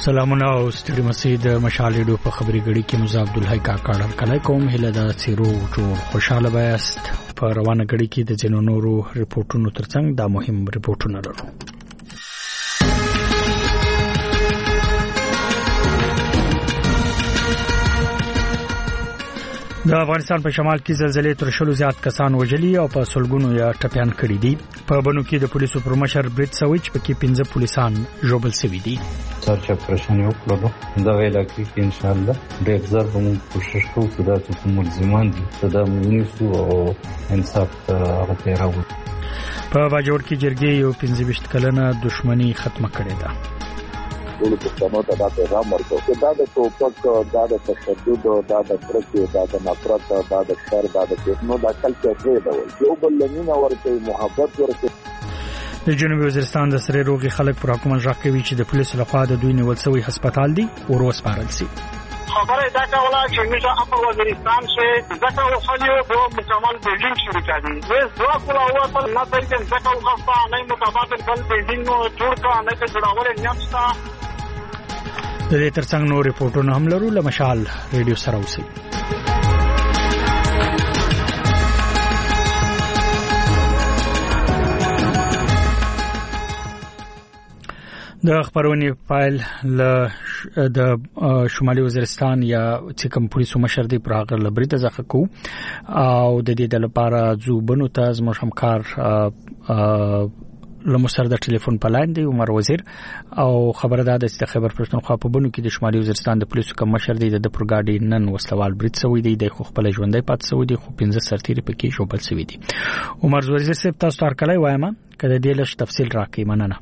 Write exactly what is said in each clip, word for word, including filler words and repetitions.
سلامونه او ستړي مسید مشال ریډیو په خبري غړي کې مزه عبدالحی کاکړ کله کوم هله د سیرو جوړ خوشاله بیاست په روانه غړي کې د جنو نورو ریپورتونو ترڅنګ دا مهم ریپورتونه لرو. د افغانستان په شمال کې زلزلې تر شلو زیات کسان وژلي او په سلګونو یا ټپيان کړي دي. په بنو کې د پولیسو پرمشر بریټ سویچ په کې پنځه پولیسان ژوبل شوي دي. سرچ اپریشن یو کړو دا ویل کې ان شاء الله ډېر زر به موږ کوشش کوو چې دا څه ملزمان دي دا مونږ او انصاف راځي. په باجوړ کې جرګې یو پنځه ویشت کلنه دښمنی ختمه کړې ده. ټول پښتنو ته دا پیغام ورکړو چې دا د توپک دا د تشدد دا د کرکې دا د نفرت دا د شر دا د فتنو دا کلچر دی یو بل لمینه ورته محبت ورته. د جنوبي وزیرستان د سره روغي خلک پر حکومت راکوي چې د پولیسو لخوا د دوی نیول شوی هسپتال دی او وسپارل شي. خبره دا کوله چې موږ په وزیرستان کې ځکه وخلیو دوه مکمل بلډینګ شروع کړي وې دوه کوله او په نظر کې ځکه وخفا نه متبادل بل بلډینګ جوړ کړه نه چې جوړول نشته. د دې ترڅنګ نور ریپورتونه هم لرو له مشال ریډیو سره اوسئ. د خبرونې فایل له د شمالي وزیرستان یا چې کوم پولیسو مشر دی پراغ لبري ته ځخه کو او د دې د لپاره زوبنو ته زموږ همکار لمسر د ټلیفون په لاین دی عمر وزیر او خبردار د خبر پښتونخوا په بنو کې د شمالي وزیرستان د پولیسو کوم مشر دی د پروګاډي نن وسلوال بریټ سوی دی د خو خپل ژوندۍ پات سوی دی خو پنځه سرتیري پکې شوبل سوی دی. عمر وزیر صاحب تاسو تر کله وایم کله دې لږ تفصیل راکې مننه.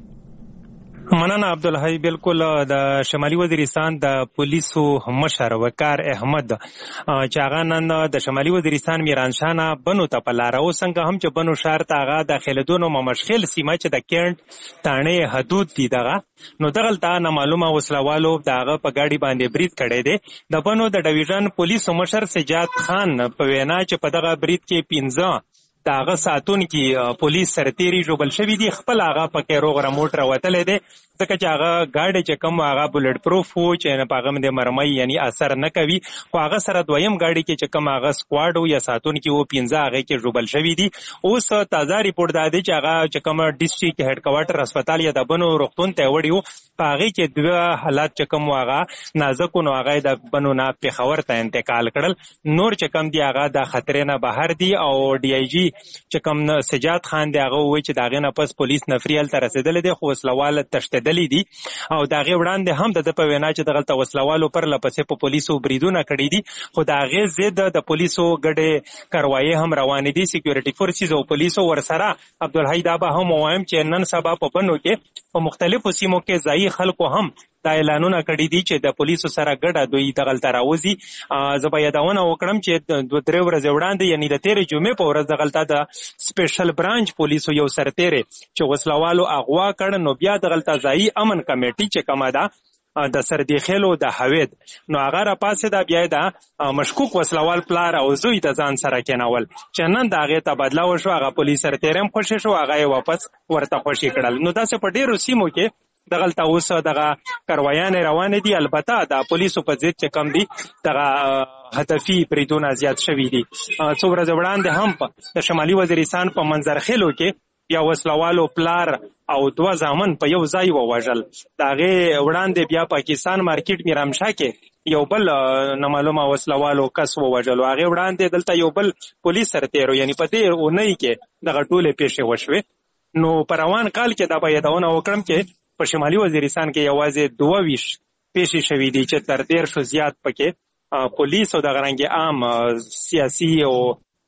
مننه عبدالحی. بالکل د شمالي وزیرستان د پولیسو مشر وقار احمد چې هغه نن د شمالي وزیرستان میرانشانه بنو ته په لار او څنګه هم چې بنو شهر ته هغه داخليدونو مشخل سیمه چې د کینټ تانه حدود دي دغه نو دغلته نه معلومه وسلوالو دغه په گاډي باندې بریټ کړي دي. د بنو د ډیویژن پولیسو مشر سجاد خان په وینا چې په دغه بریټ کې پنځه داغه ساتون کې پولیس سرتيري جوړل شوی دي خپل هغه پکې روغ رموټ راوتل دي ځکه چې هغه گاډي چې کوم هغه بولټ پروف وو چې نه پاغه مده مرمۍ یعنی اثر نه کوي خو هغه سره دویم گاډي کې چې کوم هغه سکواډ یا ساتون کې وو پنځه هغه کې جوړل شوی دي. اوس تازه ریپورت دا دی چې هغه چې کوم ډیسټریکټ هډ کوارټر هسپتال یا د بنو روغتون ته وړیو هغه کې دوه حالات چې کوم هغه نازک نو هغه د بنو نه پیښور ته انتقال کړل. نور چې کوم دی هغه د خطر نه بهر دی او ډي آی جی چې کوم سجاد خان دی هغه وایي چې داغه نه پس پولیس نفریال تر رسیدل دي خو وسلوال تشددلی دي او داغه وړاندې هم د په وینا چې دغه وسلوالو پر لپسې په پولیسو بریدونه کړی دي خو داغه زید د پولیسو ګډه کاروایی هم روان دي. سکیورټي فورسز او پولیسو ورسره عبدالحی دا به هم وایم چې نن سبا په بنو کې په مختلفو سیمو کې ځای خلکو هم دا اعلانونه کړی دي چې د پولیسو سره ګډه دوی دغل تراوزی. زبا یادونه وکړم چې دوه درې ورځې وړاندې یعنی د تیرې جمعې په ورځ دغلطه د سپیشل برانچ پولیسو یو سرتیری چې وسلوالو اغوا کړ نو بیا دغلطه ځای امن کمیټي چې کومه ده د سردی خېلو د حوید نو هغه را پاسه دا بیا دا مشکوک وسلوال پلار او زوی د ځان سره کېنول چې نن دا هغه تبادله وشو هغه پولیس سرتیرم خوشی شو هغه واپس ورته خوشی کړل. نو دا څه په ډیرو سیمو کې دغلطه اوس دغه کاروایان روان دي. البته د پولیسو په ضد چې کم دي دغه هدفي بریدونه زیات شوي دي. څو ورځې وړاندې هم د شمالي وزیرستان په منظرخیلو کې بیا وسلوالو پلار او دوه ځامن په یو ځای ووژل. دغه وړاندې بیا پاکستان مارکیټ میرامشاه کې یو بل نه معلومه وسلوالو کس ووژل. هغه وړاندې دلته یو بل پولیس سرتیرو یعنی په دې اونۍ کې دغه ټوله پیښې وشوي. نو پر روان کال کې دا پیداونه وکړم چې په شمالي وزیرستان کې یوازې دوه ویش پیښې شوې دي چې تر ډیر شو زیات پکې پولیس او د غرنګ عام سیاسي او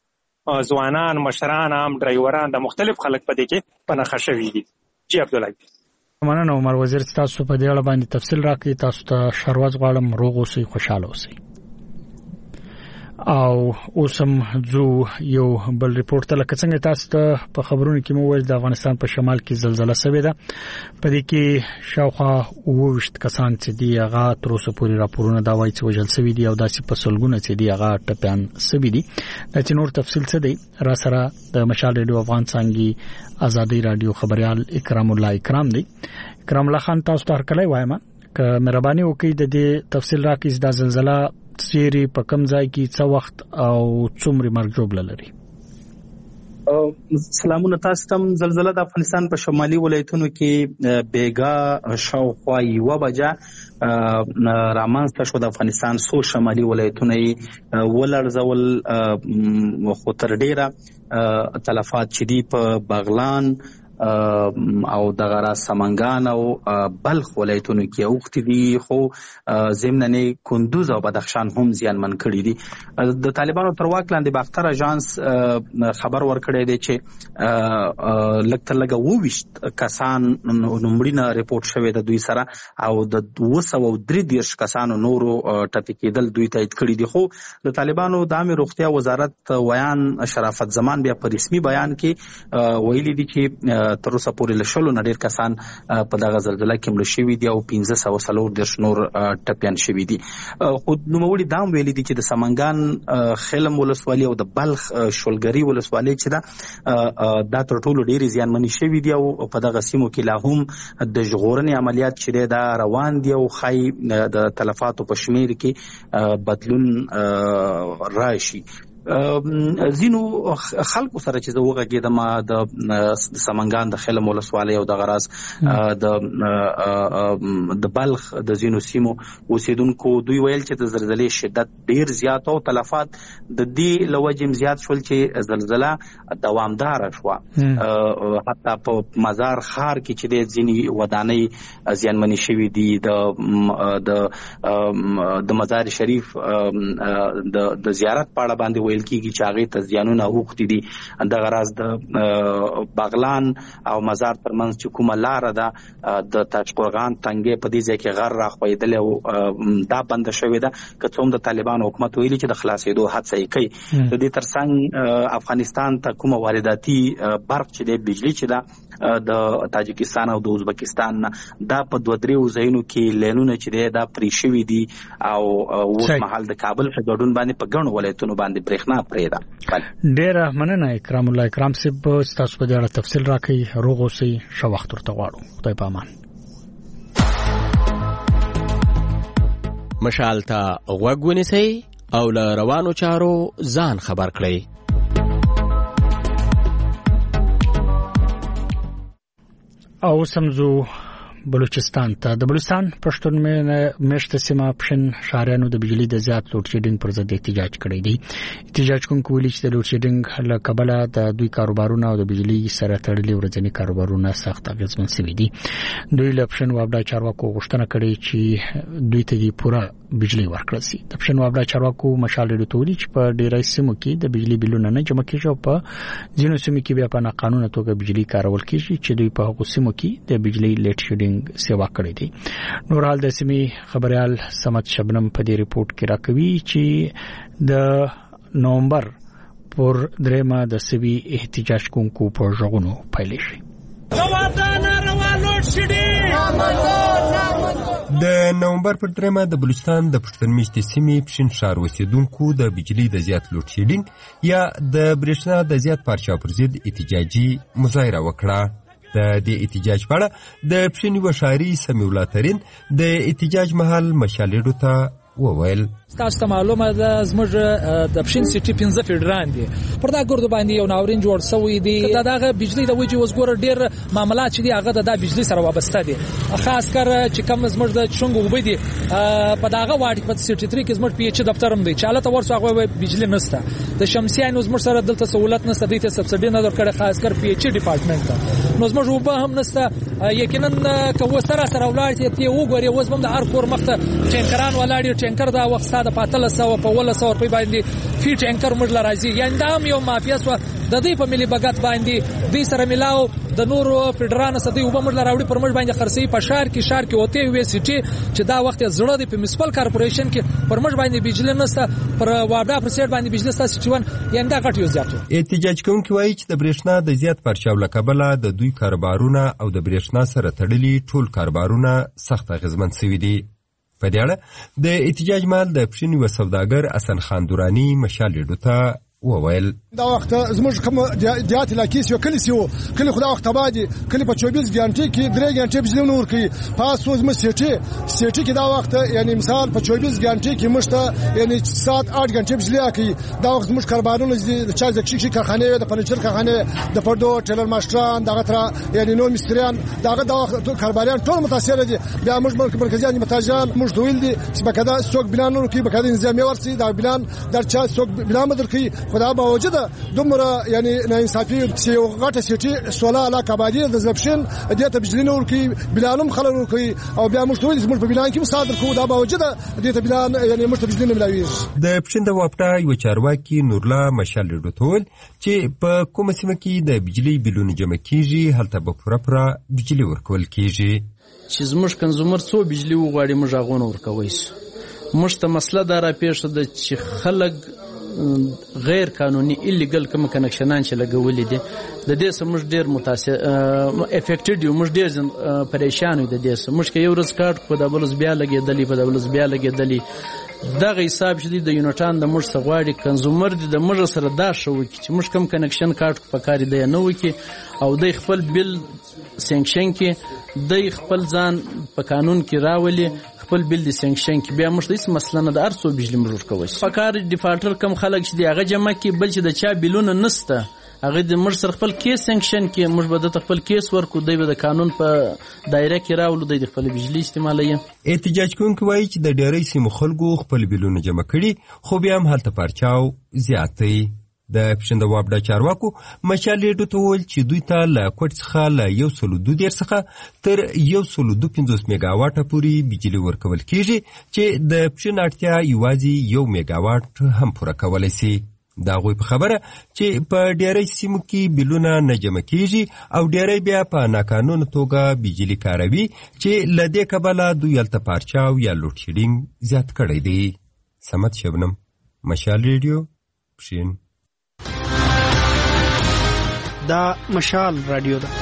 ځوانان مشران عام ډرایوران د مختلف خلک په دې کې پناخه شوې دي. جی عبدالله مننه عمر وزیر تاسو په دې اړه باندې تفصیل راکړئ. تاسو ته شروع غواړم روغ اوسئ خوشاله اوسئ. او اوسم جو یو بل ریپورت لکه څنګه تاسو ته په خبرونو کې مو ویل د افغانستان په شمال کې زلزلہ شوې ده په دې کې شاوخوا اووه کسان چې دی هغه تر اوسه پورې راپورونه دا وایي چې وژل شوي دي او داسې په سلګونه چې دی هغه ټپيان شوي دي. دا چې نور تفصیل څه دی را سره د مشال ریډیو افغان څنګه ازادي رادیو خبريال اکرام الله اکرام دی. اکرام الله خان تاسو ته هر کله وایم که مهرباني وکړئ د دې تفصیل راکړئ د زلزلہ سیری په کوم ځای کې څه وخت او څومره مرګ جوړ لري. سلامونه تاسو ته. زلزلہ د افغانستان په شمالي ولایتونو کې بیګا شاوخوا یوه بجه رامنځته شو. د افغانستان څو شمالي ولایتونه یې ولړزول، خو تر ډیره تلفات چې دي په بغلان او دغه را سمنګان او بلخ ولایتونو کې اوختي دي، خو ضمن کندوز او بدخشان هم زیانمن کړي دي. د طالبانو تر واک لاندې باختر اژانس خبر ورکړی دی چې لږ تر لږه اوویشت کسان نومړي نه ریپورټ شوی د دوی سره، او د اوه سوه او درې دېرش کسانو نورو ټپي کېدل دوی تایید کړي دي. خو د طالبانو د عامې روغتیا وزارت ویان شرافت زمان بیا په رسمي بیان کې ویلي دي چې تر اوسه پورې له شلو نه ډېر کسان په دغه زلزله کې مړه شوي دي او پنځه سوه څلور دېرش نور ټپیان شوي دي. خو نوموړي دا هم ویلي دي چې د سمنګان خلم ولسوالي او د بلخ شولګري ولسوالي چې ده دا تر ټولو ډېرې زیانمنې شوي دي او په دغه سیمو کې لا هم د ژغورنې عملیات چې دی دا روان دي او ښایي د تلفاتو په شمېر کې بدلون راشي. ځینو خلکو سره چې زه وغږېدم د سمنګان د خلم ولسوالۍ او دغه راز د بلخ د ځینو سیمو اوسېدونکو، دوی ویل چې د زلزلې شدت ډېر زیات او تلفات د دې له وجې هم زیات شول چې زلزله دوامداره شوه. حتی په مزار ښار کې چې دی ځینې ودانۍ زیانمنې شوي دي. د مزار شریف د زیارت په اړه باندې ویل کیږي چې هغې ته زیانونه اوښتي دي. دغه راز د بغلان او مزار ترمنځ چې کومه لاره ده د تاشقرغان تنګې په دې ځای کې غر راښویدلی او دا بنده شوې ده، که څه هم د طالبانو حکومت ویلي چې د خلاصېدو هڅه یې کوي. د دې ترڅنګ افغانستان ته کومه وارداتي برق چې دی بجلي چې ده د تاجکستان او د ازبکستان نه، دا په دوه درېو ځایونو کې لینونه چې دی دا پرې شوي دي او اوس مهال د کابل په ګډون باندې په ګڼو ولایتونو باندې برېښنا پرېده. ډېره مننه اکرام الله اکرام صاحب، ستاسو په دې اړه تفصیل راکړئ. روغ اوسئ، ښه وخت ورته غواړو. خدای په امان. مشال ته غوږ ونیسئ او له روانو چارو ځان خبر کړئ. او سمزو بلوچستان ته. د بلوچستان پښتون میشته سیمه پښین شهریانو د بجلی د زیات لوډ شیډینګ پر ضد احتجاج کړی دی. احتجاج کوونکو ویلي چې د لوډ شیډینګ له کبله د دوی کاروبارونه او د بجلی سره تړلي ورځني کاروبارونه سخت اغېزمن شوي دي. دوی له پښین وابډا چارواکو غوښتنه کړې چې دوی ته دې پوره بجلی ورکړل شي. د پښین وابډا چارواکو مشال ډېر تولی چې په ډېرای سیمو کې د بجلی بلونه نه جمع کیږي او په ځینو سیمو کې بیا په ناقانونه توګه بجلی کارول کیږي چې دوی په هغو سیمو کې د بجلی لیډ شیډینګ سیوا کړی دی. نور حال د سیمې خبريال سمت شبنم په دې ریپورت کې راکوي چې د نومبر پر درېمه د سوي احتجاج کوونکو په ژغونو پیل شي. د نومبر پر درېمه د بلوچستان د پښتون میشتې سیمې پښین ښار اوسېدونکو د بجلي د زیات لوډ شیډینګ یا د برېښنا د زیات پارچاو پر ضد احتجاجي مظاهره وکړه. د دې احتجاج په اړه د پښین یوه ښاري سمیع الله ترین د احتجاج مهال مشالېډو ته وویل: تاسو ته معلومه ده زموږ د پښین سیټي پنځه فیډران دي، پر دا ګردو باندې یو ناورین جوړ شوی دی. دا دغه بجلی د وجې اوس ګوره ډېر معاملات چې دي هغه د بجلی سره وابسته دي، خاص کر چې کوم زموږ د چونګ اوبه دي په دغه واټ په سیټي تری کې زموږ پی ایچ دفتر هم دی چې هلته ورسو هغه بجلی نشته. د شمسیانو زموږ سره دلته سہولت نشته، دوی ته سبسایډي نه درکړي، خاص کر پی ایچ ډپارټمنټ ته. نو زموږ اوبه هم نشته. یقینا که اوس سره سره ولاړ ته وګوري اوس هم د هر کور مخته ټینکران ولاړ، ټینکر دا وخت د پاتله سو په ولا سو روپۍ باندې فی ټینکر موږ لراځي. یعنی دا هم یو مافیا سو د دې په ملي بغت باندې دوی سره ملاو د نورو فدرالانو سره یو موږ لراوړي پر موږ باندې خرڅي په شهر کې شهر کې وته وی سیټي چې دا وخت زړه د میونسپل کارپوریشن کې پر موږ باندې بجلی نشته، پر واډا پر سیټ باندې بجلی ستا سیټي ون یعنی دا غټ یو زیاتو. احتجاج کوونکي وایي چې د برېښنا د زیات پرچاو لکبله د دوی کاروبارونه او د برېښنا سره تړلي ټول کاروبارونه سخت اغېزمن شوي دي. په دې اړه د احتجاج مال د پښین یو سوداګر حسن خان دورانی مشال ډېډو ته وویل دا وخت زموږ کوم دیات علاقې سیو کلی سیو کلی خدا وخت باندې کلی په چوبیس غنټې کې درې غنټې بجلی نور کوي پاس وز مې سیټي سیټي کې دا وخت یعنی مثال په چوبیس غنټې کې مشته یعنی سات آठ غنټې بجلی کوي دا وخت زموږ کاربارونو د چا د کشي کارخانه د فرنیچر کارخانه د پردو ټیلر ماشټران دغه تر یعنی نو مستریان دغه دا وخت کارباریان ټول متاثر دي بیا موږ مرکزیان متاجران موږ دویل دي چې په کدا ستوک بلان نور کوي په کدا نظام ورسي دا بلان در چا ستوک بلان مدر کوي خدا باوجود دومره یعنی ناانصافي چې یو غټه سیټي سولا علاقه باندې د زبشن دته بجلی نور کوي بلانم خلل نور کوي او بیا موږ دوی زموږ په بلان کې مصادر کوو دا باوجود دته بلان یعنی موږ بجلی نه ملاوي د پښین د واپټا یو چارواکي نورلا مشال ډوټول چې په کومه سیمه کې د بجلی بلونه جمع کیږي هلته به پوره پوره بجلی ورکول کیږي چې زموږ کنزومر څو بجلی وغواړي موږ هغه ورکوي موږ ته مسله دا را پیښ ده چې خلک غیر قانوني ایلیګل کوم کنکشنان چې لګولې دي د دې سمج ډیر متاثر افیکټډ یو موږ ډیر پریشان یو د دې سمج کې یو ورځ کارت په دبلز بیا لګېدلې په دبلز بیا لګېدلې دغه حساب شدي د یونټان د موږ سغواړي کنزومر دي د موږ سره دا شو چې موږ کوم کنکشن کارت په کاری دی نه وکي او د خپل بل سنکشن کې د خپل ځان په قانون کې راولي خپل بل د سنکشن کې بیا موږ هیڅ مسله نه د ارسو بجلی مرور کوي په کار ډیفالټر کم خلک چې دی هغه جمع کې بل چې د چا بلونه نسته هغه د موږ سره خپل کیس سنکشن کې موږ به د خپل کیس ورکو دی د قانون په دایره کې راولو د خپل بجلی استعمالوي احتجاج کوونکي وایي چې د ډېرې سیمو خلکو خپل بلونه جمع کړي خو بیا هم هلته پارچاو زیاتې د پښین د واپټا چارواکو مشالې ډوټول چې دوی ته له کوټ څخه له یو سل دو دېرش څخه تر یو سل دو پنځوس میگا واټه پورې بجلی ورکول کیږي چې د پښین اړتیا یوازې یو میگا واټ هم پوره کولی شي دا غوی په خبره چې په ډېرې سیمو کې بلونه نه جمع کیږي او ډېرې بیا په ناقانونه توګه بجلی کاروي چې له دې کبله دوی هلته پارچاو یا لوډ شیډینګ زیات کړی دی. سمت شبنم، مشال ریډیو، پښین. دا مشال رادیو ده.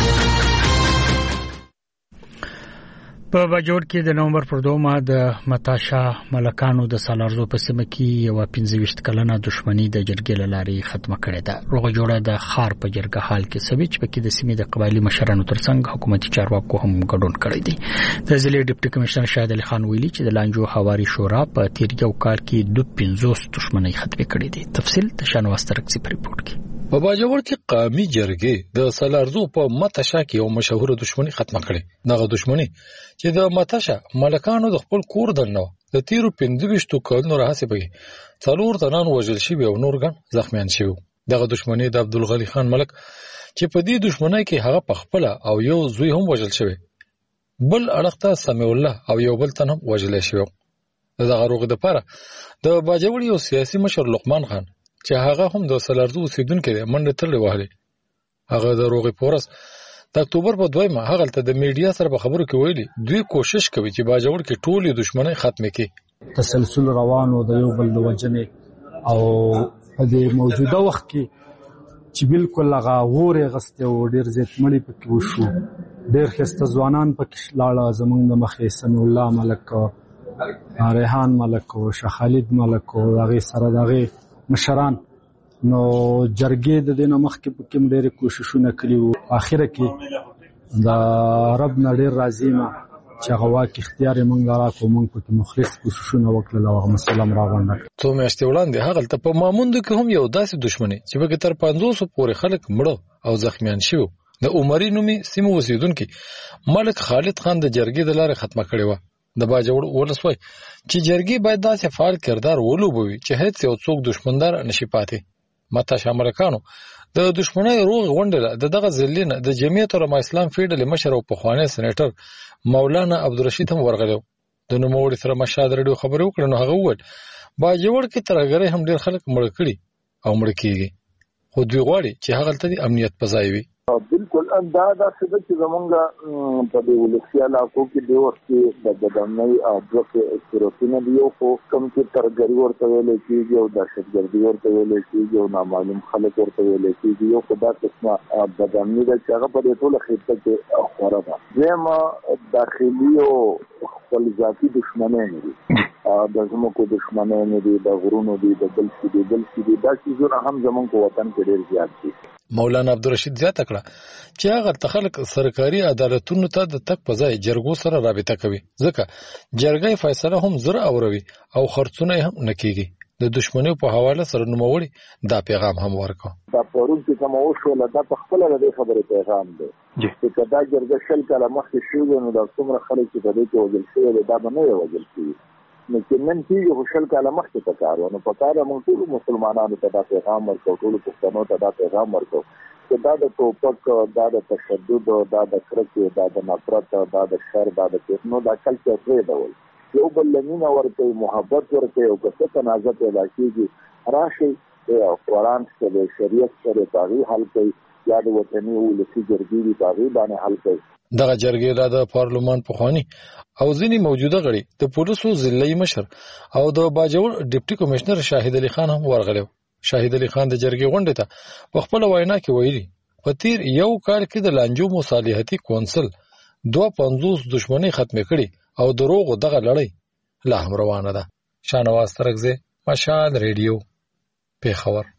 په باجوړ کې د نومبر پر دومه د متاشا ملکانو د سالارزو په سیمه کې یو پنځه ویشت کلنه دښمنی د جرګې لاري ختمه کړې ده. روغه جوړه د خار په جرګه حال کې سويچ پکې د سیمې د قبایلی مشرانو ترڅنګ حکومتي چارواکو هم ګډون کړی دی. د ضلع ډیپټي کمشنر شاهد علي خان ویلي چې د لانجو حواري شورا په تیر یو کال کې د پنځوس دښمنی ختمه کړې دي. تفصیل د شانواس ترکسی په ریپورت کې. په باجوړ کې قومي جرګې د سالارزو په متاشا کې یو مشهور دښمنی ختمه کړې. دغه دښمنی چې د متاشا ملکانو د خپل کور دننه د تیرو پنځه ویشت کلونو راهیسې پکې څلور تنان وژل شوي او نور ګڼ زخمیان شوي. دغه دښمنی د عبدالغني خان ملک چې په دې دښمنۍ کې هغه په خپله او یو زوی هم وژل شوی، بل اړخ ته سمیع الله او یو بل تن هم وژلی شوی. د دغه روغې دپاره د باجوړ یو سیاسي مشر لقمان خان چې هغه هم د سالارزو اوسېدونکی دی منډې ترلې وهلې. هغه د روغې په ورځ د اکتوبر په دویمه هغلته د میډیا سره په خبرو کې ویلي دوی کوشش کوي چې باجوړ کې ټولې دښمنۍ ختمې کړي. تسلسل روانو د یو بل د وجنې او په دې موجوده وخت کې چې بالکل هغه غورې غستې او ډېر زیات مړي پکې وشو. ډېر ښایسته ځوانان پکې لاړه زموږ د مخې سمیع الله ملک، ریحان ملک او شاه خالد ملک او هغې سره د هغې مشران. نو جرګې د دې نه مخکې پکې هم ډېرې کوششونه کړي وو. اخره کې د رب نه ډېر راضي یم چې هغه واک اختیار یې موږ راکړو، موږ پکې مخلص کوششونه وکړل او هغه مسله هم راغونډه کړه. څو میاشتې وړاندې هغلته په ماموندو کې هم یو داسې دښمني چې پکې تر پنځوسو پورې خلک مړه او زخمیان شوي. د عمري نومې سیمې اوسېدونکي ملک خالد خان د جرګې د لارې ختمه کړې وه. د باجوړ ولس وایي چې جرګې باید داسې فعال کردار ولوبوي چې هیڅ یو څوک دښمندار نشي پاتې. متاشا ملکانو د دښمنۍ روغ غونډه د دغه ضلع نه د جمعیت علماء اسلام فیډرال مشر او پخوانی سېنیټر مولانا عبدالرشید هم ورغلی و. د نوموړي سره مشهد رادیو خبرې وکړې نو هغه وویل باجوړ کې ترهګرۍ هم ډېر خلک مړه کړي او مړه کېږي، خو دوی غواړي چې هغلته د امنیت په ځای وي. بالکل دا داسې ده چې زمونږ په دې ولسي علاقو کې دې وخت کې د بدامنۍ دوه صورتونه دي. یو خو کوم چې ترهګري ورته ویلی کېږي او دهشتګردي ورته ویلی کېږي او نامعلوم خلک ورته ویلی کېږي. یو خو دا قسمه بدامني ده چې هغه په دې ټوله خطه کې خوره ده. دویمه داخلي او خپل ذاتي دښمنۍ نه دي د زموږ دښمنانو دي د غرونو دي د بل څه دي بل څه دي دا چې هم زموږ وطن کې ډېر زیات دي. مولانا عبدالرشید زیاته کړه چې هغه تخلق سرکاري عدالتونو ته د تک په ځای جرګو سره رابطه کوي ځکه جرګې فیصله هم زر اوروي او خرڅونه هم نکېږي. د دښمنۍ په حواله سره نوموړي دا پیغام هم ورکړ. دا پرون چې کوم وشوله دا په خپل د خبرې پیغام دی چې دا جرګه شل کاله مخکې شوې نو دا څومره خلک چې په دې کې وژل شوي دا به نه وژل شوي نو چې نن کېږي خو شل کاله مخکې په کار و نو په کار موږ ټولو مسلمانانو ته دا پیغام ورکړو ټولو پښتنو ته دا پیغام ورکړو چې دا د ټوپک دا د تشدد دا د کرکې دا د نفرت دا د شر دا د فتنو دا کلچر پرېږدول یو بل له مینه ورکوي محبت ورکوي او که څه تنازع پیدا کېږي راشئ قرآن څخه د شریعت سره په هغې حل کوي یا د وطني ولسي جرګې دي په هغې باندې حل کوي. دغه جرګې د پارلمان پخواني او ځینې موجوده غړي د پولیسو ضلعي مشر او د باجوړ ډیپټي کمشنر شاهد علي خان هم ورغلی. شاهد علي خان د جرګې غونډې ته په خپله وینا کې ویلي په تیر یو کال کې د لانجو مصالحتي کونسل دوه پنځوس دښمنۍ ختمې کړي او د روغو دغه لړۍ لا هم روانه ده. شاهنواز ترکزی، مشال ریډیو، پیښور.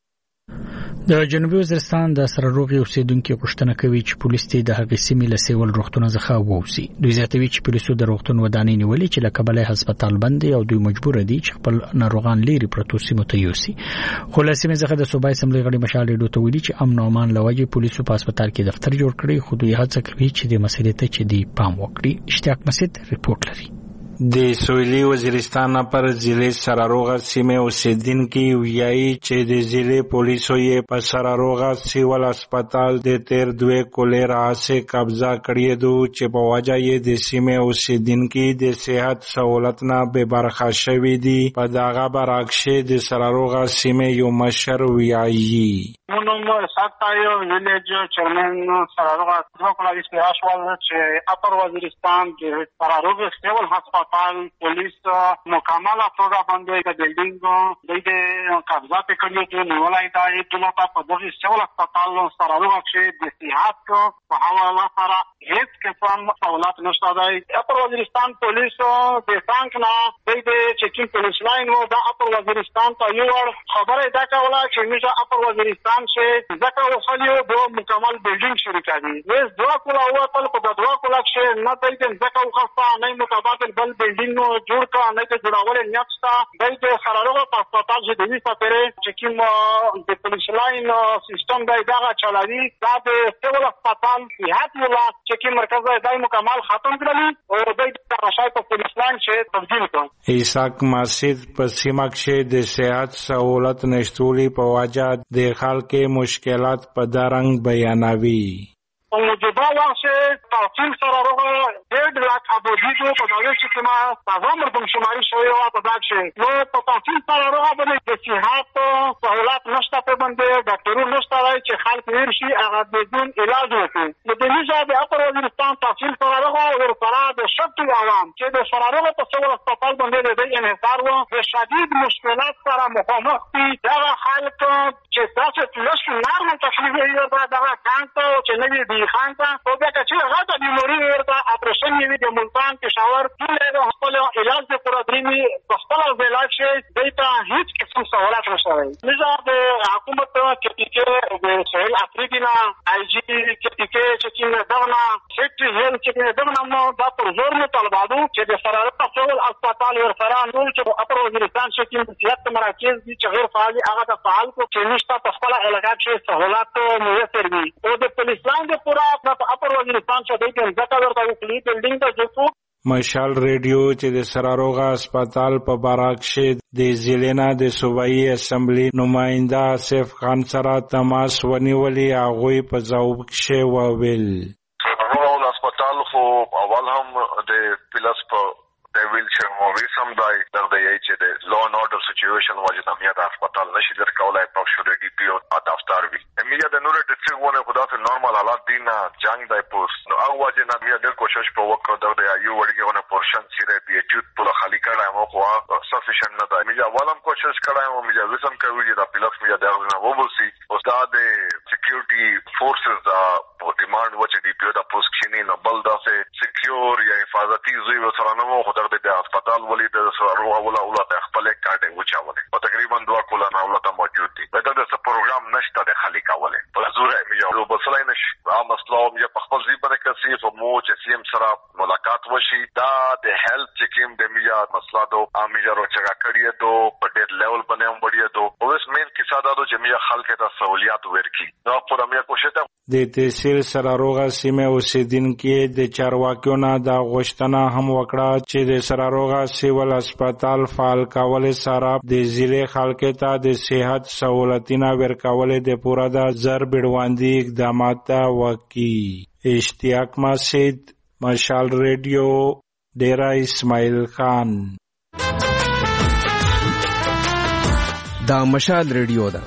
د جنوبي وزیرستان د سره روغي اوسیدونکو پوښتنه کوي چې پولیس ته د هغې سیمې له سیول روغتون څخه ووځي. دوی زیاتوي چې پولیسو د روغتون ودانۍ نیولې چې له کبله هسپتال بند او دوی مجبور دي چې خپل ناروغان لري پروتو سیمو ته یوسي. خو له سیمې څخه د صوبایي اسمبلی غړي مشال ریډیو ته ویلي چې امن او امان لوجه پولیسو په هسپتال کې دفتر جوړ کړی خو دوی هڅه کوي چې د مسلې ته چې دی پام وکړي. اشتیاق مسعود ریپورت لري. د سویلي وزیرستان پر ضلع سراروغه سیمه اوسیدونکي ویایي چې د ضلع پولیسو یې په سراروغه سیول هسپتال د تیر دوه کولر اسه قبضه کړی دو چې په وجه یې د سیمه اوسیدونکي د صحت سہولت نه به برخه شوي دي. په دغه برعکس د سراروغه سیمه یو مشر ویایي نو ساتایو ویلیج چرمن سراروغه دوه کولر اسپیشال چې اپر وزیرستان د سراروغه سیول هسپتال پولیس مکمله توګه باندې د بلډینګ د قبضه کړی چې نیولای دا ټول په دغه سیول هسپتال سراروغه کې د صحت په حواله سره هیڅ قسم سہولت نشته دی. اپر وزیرستان پولیس د څنګه نه د چیکینګ پولیس لاین و د اپر وزیرستان ته یو خبره دا کوله چې موږ اپر وزیرستان شه ځکه وخلیو د مکمل بلډینګ شروع کړي وې دوا کولا و تل په دوا کولا چې نه د ځکه وخصه نه متبادل بل بلډینګ نو جوړ کا نه د جوړول نیټستا د سراروغه په هسپتال چې د وی ساتره چیکینګ د پولیس لاین سیستم دا دا چلوي دا د سیول هسپتال صحت ولا چیکینګ مرکز دای مکمل ختم کړلی او د راشای په پولیس لاین چې تبدیل کړ. ایساک مسجد په سیمه کې د صحت سہولت نشټولي په وجه د خلک مشکلات په درنګ بیانوي. موجوده وخت تحصیل سراروغه ډېر لاک ابودي په دغه چې ما تازه مردم شماري شوی او په دغه چې نو په تحصیل سراروغه باندې د صحت سہولت نشته په باندې ډاکټرو نشته چې خلک ورشي هغه بدون علاج وکړي. نو د دې د اپر وزیرستان تحصیل سراروغه ورسره د شرط عوام چې د سراروغه په سیول هسپتال باندې د انحصار و د شدید مشکلات سره مخامخ دي. دا خلک چې تاسو لږ نارمل تشخیص یې ورته دا کانته چې نه دی خانته او بیا چې هغه د بیماری ورته اپریشن یې د ملتان پېښور ټول د خپل علاج د پروګرامي په خپل علاج کې دیتا هیڅ قسم سہولت نشته دی. نظام د حکومت کې چې د سهیل افریقا آی جی کې چې چې دغه سیکټری هیل چې دغه نو دا پر زور مطالبه چې د سراروغه سیول هسپتال ورسره نور چې اپر وزیرستان کې صحت مراکز دي چې غیر فعال هغه د فعال کو چې نشته په خپل علاقه کې سہولت میسر وي او د پولیس لاین د پورا اپر وزیرستان چې د ځکه ورته وکړي بلډینګ ته جوړ. مشال ریډیو چې د سراروغه هسپتال په باراکش د ضلع د صوبایي اسمبلی نماینده آصف خان سره تماس ونیولي هغوی په ځواب کې وویل سراروغه هسپتال خو اول هم د پلس په د ویلچر موریس هم دای د یی چې د لا ان اورډر سچویشن وجه د امنیت هسپتال نشي درکولای په شوړ ډي پی او دفتر وی امیا د نور ډیسټریکټ ونه خدا ته نورمال حالات دین جنگ دای پوس نو هغه وجه نه بیا د کوشش په وکړه د یو وړګونه پورشن سیره بي ایچ په خالی کړه مو خو سفیشنت نه دی میا ولم کوشش کړه مو میا وسم کوي د پلس میا د نه وبوسی او د سکیورټي فورسز د په ډیماند و چې ډي پی او د پوسټینی نه بل داسې سکیور یا حفاظتي زوی سره نه مو خدای دې د هسپتال ولې د سره ولا ولا د خپل کارت وچاوله او تقریبا دوه کولا نه ولته موجود دي دا د پروګرام نشته د خالي کاوله په زوره یو بسلای نش عام اسلام یا په خپل ځای باندې کسي په مو چې سیم سره ملاقات وشي دا د هیلث چکیم د میجا مسله دو امیجا روچا کړی دو په ډېر لیول باندې هم وړي دو اوس مین کیسه دا دو چې میجا خلک ته سہولیات ورکړي نو په دمه کوشش ته د تحصیل سراروغه سیمه اوسیدونکو د چارواکیو نه د غوښتنه هم وکړه چې د سراروغه سیول هسپتال فعال کول سره د ضلع خلکو ته د صحت سہولتونه ورکول د پوره د زر بډواندي اقدامات وکړي. اشتیاق مسجد، مشال ریډیو، ډیرا اسماعیل خان. دا مشال ریډیو ده.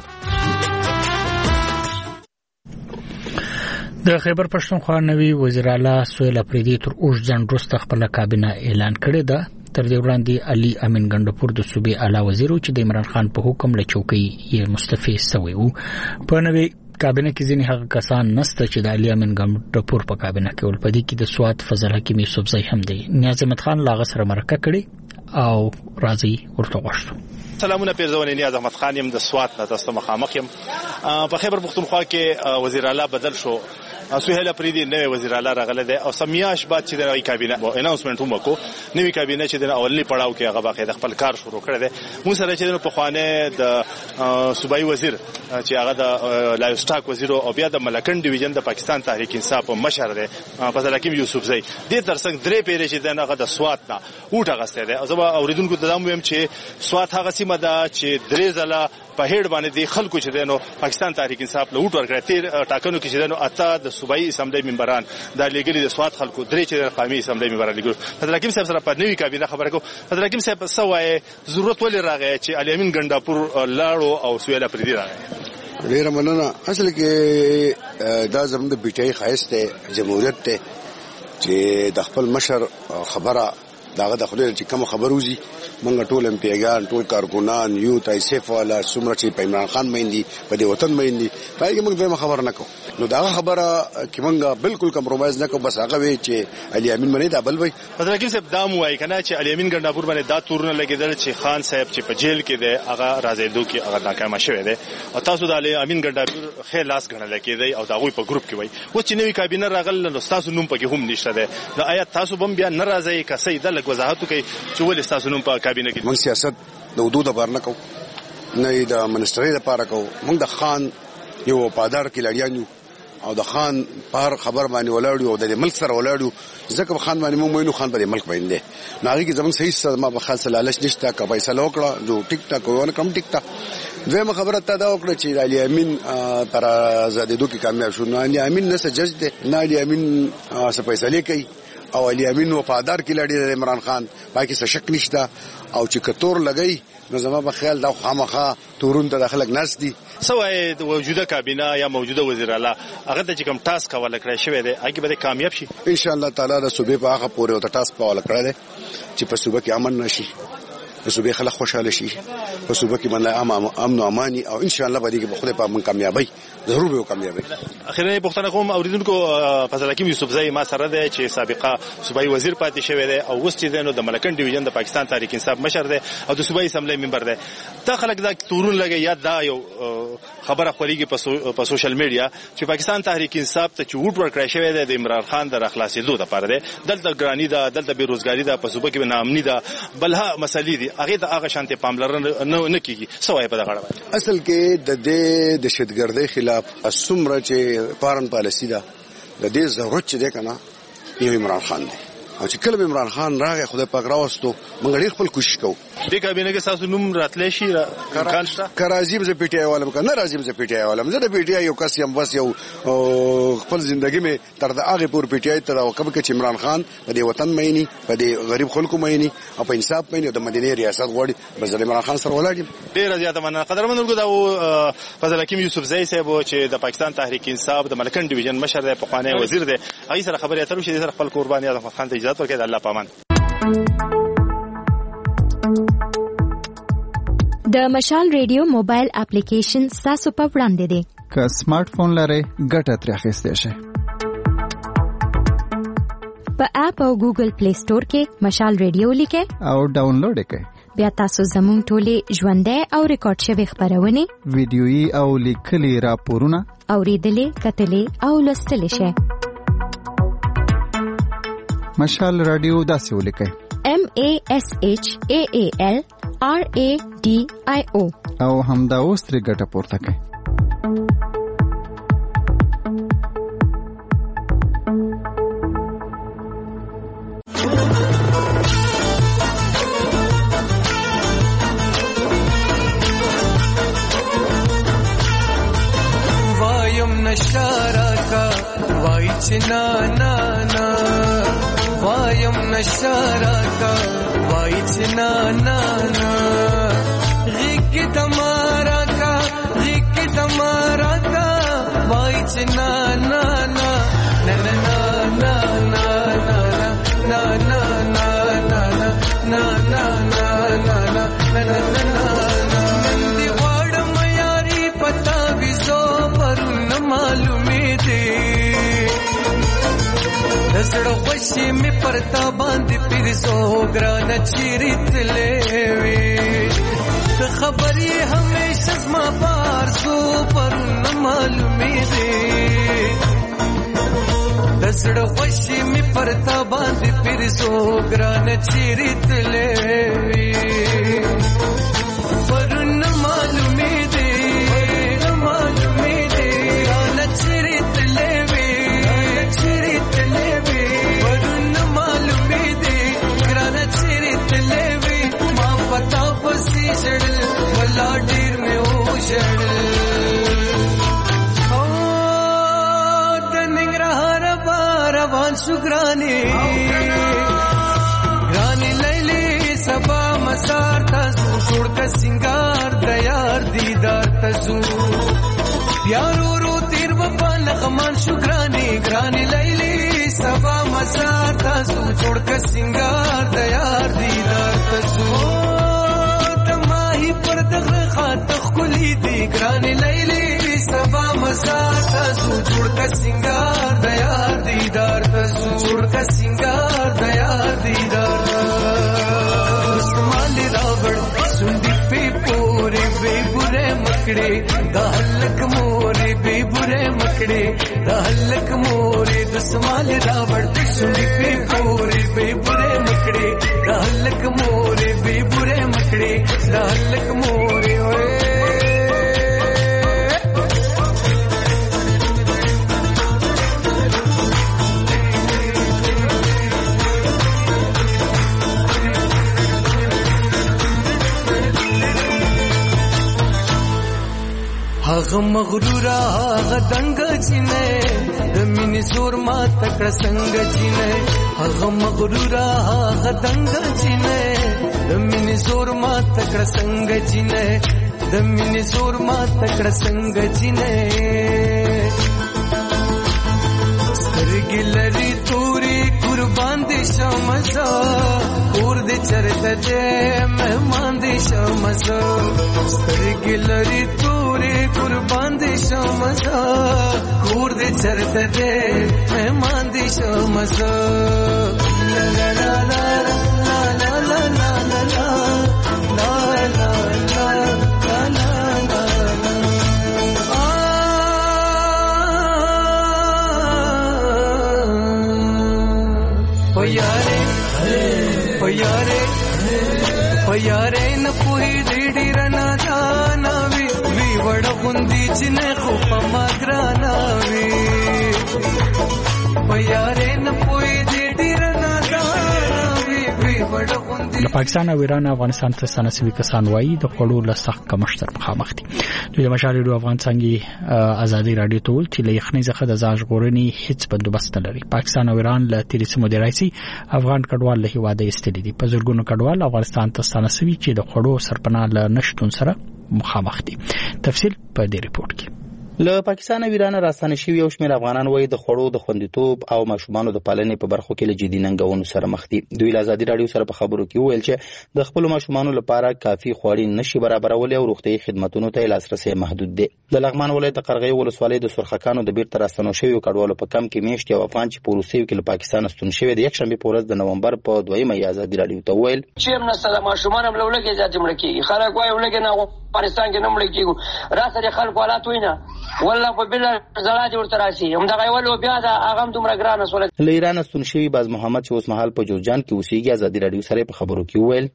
د خیبر پښتونخوا نوی وزیر اعلی سهیل اپریدي تر اوږد ځنډ وروسته خپله کابینه اعلان کړې ده. تر دې وړاندې علي امین ګنډپور د صوبې اعلی وزیر و چې د عمران خان په حکم له چوکۍ یې مستعفي سوی و. په نوې کابینه کې ځینې هغه کسان نشته چې د علي امین ګنډپور په کابینه کې ول. په دې کې د سوات فضل حکیم یوسفزی هم دی. نیاز احمد خان لا غ سره مرکه کړي او راځي ورته غوښتو. سلامونه پیرزون نیاز احمد خان يم د سوات نه تاسو مخامخ يم. په خیبر پختونخوا کې وزیر اعلی بدل شو. سهیل اپریدي نوې وزیر اعلی راغله ده او سمیاش بعد چې د کابینه او اناونسمنت هم وکړو. نوې کابینه چې د اولنی پړاو کې هغه باقي د خپل کار شروع کړی دی. موږ سره چې په خوانه د صوبایي وزیر چې هغه د لایف سټاک وزیر او بیا د ملکن ډیویژن د پاکستان تحریک انصاف مشر دی فضل حکیم یوسفزی د ترڅنګ درې پیری چې دغه د سوات نه وټه غسته ده. زه اوریدونکو ته دام ویم چې سوات هغه سیمه ده چې درې ځله په هډ باندې د خلکو چې دنو پاکستان تحریک انصاف له وټ ورکړی تیر ټاکنو کې چې دنو اته د صوبایي اسمبلی ممبران د لګلي د سوات خلکو درې چې قومي اسمبلی ممبران لګول. فضل حکیم صاحب سره په نوې کابینه خبره کو. فضل حکیم صاحب سوای ضرورت ولې راغی چې علي امین ګنډاپور لاړو او سهیل اپریدي راغی؟ ډیره مننه. اصل کې دا زموږ د بیټای خاص ته جمهوریت ته چې د خپل مشر خبره داغه د خپل چې کوم خبروزي منګ ټول ام پیګان ټول کارکونان یو تایسف والا سمره چې عمران خان مېندي په دې وطن مېندي پای کې موږ به خبر نه کو. نو دا خبره کې موږ بالکل کمپرمایز نه کو. بس هغه وی چې علي امین باندې دا بل وی فضل حکیم صاحب دا مو وای کنه چې علي امین ګنډاپور باندې دا تورونه لګیدل چې خان صاحب چې په جیل کې دی هغه راځېدو کې هغه ناکام شوی دی او تاسو د علي امین ګنډاپور خیر لاس غنل کېدی او دا غوي په ګروپ کې وای و چې نوې کابینه راغله نو تاسو نوم پکې هم نشته دی. دا آیا تاسو بم بیا ناراضي کسې د لګ وضاحت کوي چې ولې تاسو نوم په کابینه کې؟ موږ سیاست د حدود لپاره نه کوو نه د منسټرۍ لپاره کوو. موږ د خان یو وفادار کلاړیان یو او د خان پر خبر باندې ولاړو او د ملک سره ولاړو. ځکه خان باندې موږ وینو خان په ملک باندې نه هغه کې زموږ صحیح سره ما په خاصه لالچ نشته کا پیسې لوکړه جو ټیک ټاک ونه کم ټیک ټاک. دویمه خبره ته دا وکړه چې علي امین تر زادیدو کې کامیاب شو. نه علي امین نه سجج دی نه علي امین څه پیسې لیکي او علي امین وفادار کلاړی د عمران خان باقي څه شک نشته او چې کتور لګي نو زما په خیال دا خامخا تورون ته داخلك ناس دي. سوای د موجوده کابینه یا موجوده وزیر اعلی هغه د کوم ټاسک ولا کړی شوی دی هغه به کامیاب شي ان شاء الله تعالی. د صوبې په هغه پورې او د ټاسک په ولا کړی دی چې په صوبې کې امن نشي، په صوبې خلک خوشاله شي، په صوبې کې باندې امن او اماني او ان شاء الله به دې په خله په من کامیابی ضرور به کامیابی. اخیرا پښتنه کوم اوریدونکو فضل حکیم یوسفزی ما سره دی چې سابقه صوبایي وزیر پاتې شوی دی او وستې دی نو د ملکن ډیویژن د پاکستان تحریک انصاف مشر دی او د صوبایي اسمبلی ممبر دی. تا خلک دا تورون لګي یا دا یو خبره خوريږي په سوشل میډیا چې پاکستان تحریک انصاف ته چې ووټ ورکړی شوی دی د عمران خان د راخلاصېدو لپاره دی. دلته ګرانی ده، دلته بیروزګاری ده، په صوبه کې ناامني ده، بلها مسلې دي هغه د هغه شانتي پاملرنه نه کیږي. سوای په دغه اړه اصل کې د دې دهشتګردۍ خلاف اسمره چې فارن پالیسی ده د دې ضرورت چې ده کنه یو عمران خان دی او چې کله عمران خان راغی خدای پاک راوستو موږ ډېر خپل کوشش کوو. دې کابینه کې تاسو نوم راتلې شي امکان شته؟ کراځي به پی ټی آی والم کنه راځي به پی ټی آی والم زه د پی ټی آی یو کس یم بس یو خپل ژوندۍ می تر د هغه پور پی ټی آی تر وکم کې عمران خان په دې وطن مېنی په دې غریب خلکو مېنی او په انصاف مېنی د مدینه ریاست غوړي بس عمران خان سره ولاړم. ډېر زیاته مننه قدرمنو دا فضل حکیم یوسفزی صاحب چې د پاکستان تحریک انصاف د ملکن ډیویژن مشر دی په خوانه وزیر دی هغه سره خبرې اترو چې سره خپل قرباني اعظم خان ته اجازه ورکړي. الله پامان. د مشال ریډیو موبایل اپلیکیشن تاسو په وړاندې دی. که سمارټ فون لرئ ګټه ترې اخیستی شئ. په اپ او ګوګل پلی سٹور کې مشال ریډیو لیکه او ډاونلوډ کړئ. بیا تاسو زموږ ټولې ژوندۍ او ریکارډ شوی خبرونه ویډیويي او لیکلي راپورونه اوریدلې کتلې او لوستلې شئ. مشال رادیو داسې ولیکئ: M A S H A A L R A D I O او همدا اوس ترې ګټه پورته کړئ. نشارا کا وای چنا نا نا وایم نشارا کا وای چنا نا نا غیک تمہارا کا غیک تمہارا کا وای چنا نا نا نا نا نا نا نا نا نا نا نا نا نا نا نا نا دی واړ میاري پتا وزو معلومې دي دسړ خوشي می پرتا باندې پیرزو ګران چیرتلې وي ته خبري همیشه زما بار سو پر معلومې دي دسړ خوشي می پرتا باندې پیرزو ګران چیرتلې وي پر معلومې دي شړل ولا ډیر مې او شړل او د ننګرهار روان شو ګراني ګراني لیلی سبا مسار تاسو ټول کا سنگار د یار دیدار تاسو یارو رو تیر وفا نغمان شو ګراني ګراني لیلی سبا مسار تاسو ټول کا سنگار د یار دیدار تاسو پر دغه خاطر خلی دی ګران لیلی سبا مسار تاسو جوړ کا سنگار د یار دیدار تاسو جوړ کا سنگار د یار دیدار استعمال راوړ سندې په پورې به ګره مکړې د هلک مورې به ګره مکړې د هلک مورې د استعمال راوړ سندې په پورې به ګره مکړې د هلک مورې به ګره مکړې د هلک مورې وې هغه مغرور هغه دنګ چینه د مینې زور ما تکړه څنګه چینه هغه مغرور هغه دنګ چینه د مینې زور ما تکړه څنګه چینه د مینې زور ما تکړه څنګه چینه سترګې لري توري قربان دي شمزه کور دې چرته دې مهمان دي شمزه سترګې لري توري قربان دي شمزه کور دې چرته دې مهمان دي شمزه لا لا لا لا لا لا لا لا لا لا لا یاره نه پوهې دې ډېر نه جانا وي وی وړ غوندي چې نه خو په ما ګرانه وي یاره نه پوهې دې ډېر نه جانا وي وی وړ غوندي. د پاکستان او ایران افغانستان ته سنسوي کسان وایي د خړو له سخت کمشتر مخامخ دي. د مشال ریډیو افغانستان ازادي رادیو ټول چې له یخنۍ څخه د ځاج غورني هیڅ بندوبست نه لري. پاکستان او ایران له تیرې سیمو د رئیسي افغان کډوال له هیواده ایستلي دي. په زرګونو کډوال افغانستان ته سنسوي چې د خړو سرپناه له نشټون سره مخامخ دي. تفصیل په دې ریپورت کې. له پاکستان او ایران راستانه شوي یو شمېر افغانان وایي د خوړو د خوندیتوب او ماشومانو د پالنې په برخو کې له جدي ننګونو سره مخ دي. دوی له ازادي راډیو سره په خبرو کې وویل چې د خپلو ماشومانو لپاره کافي خواړې نشي برابرولی او روغتیايي خدمتونو ته لاسرسی محدود دی. د لغمان ولایت د قرغیو ولسوالۍ د سرخکانو د بیرته راستنو شویو کډوالو په کم کې میاشت یو افغان چې په روسیې کې له پاکستان ستون شوی د یکشنبې په ورځ د نومبر په دویمه یې ازادي راډیو ته وویل چې هم نسته د ماشومان هم له ولږې زیاتې مړه کېږي. خلک وایي ولږې نه افغانستان کې نه مړه کېږو. راسه د خلکو حالات وینه والله په بله زړه دې ورته راشي همدغه یوه لوبیا ده هغه هم دومره ګرانه شوله. له ایرانه ستون شوي باز محمد چې اوس مهال په جوزجان کې اوسېږي ازادي راډیو سره په خبرو کې وویل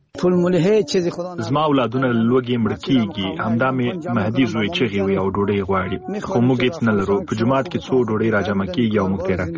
زما اولادونه لوږې مړه کېږي. همدا مې مهدي زوی چغې وي او ډوډۍ غواړي خو موږ هېڅ نه لرو. په جومات کې څو ډوډۍ راجمع کېږي او موږ ته یې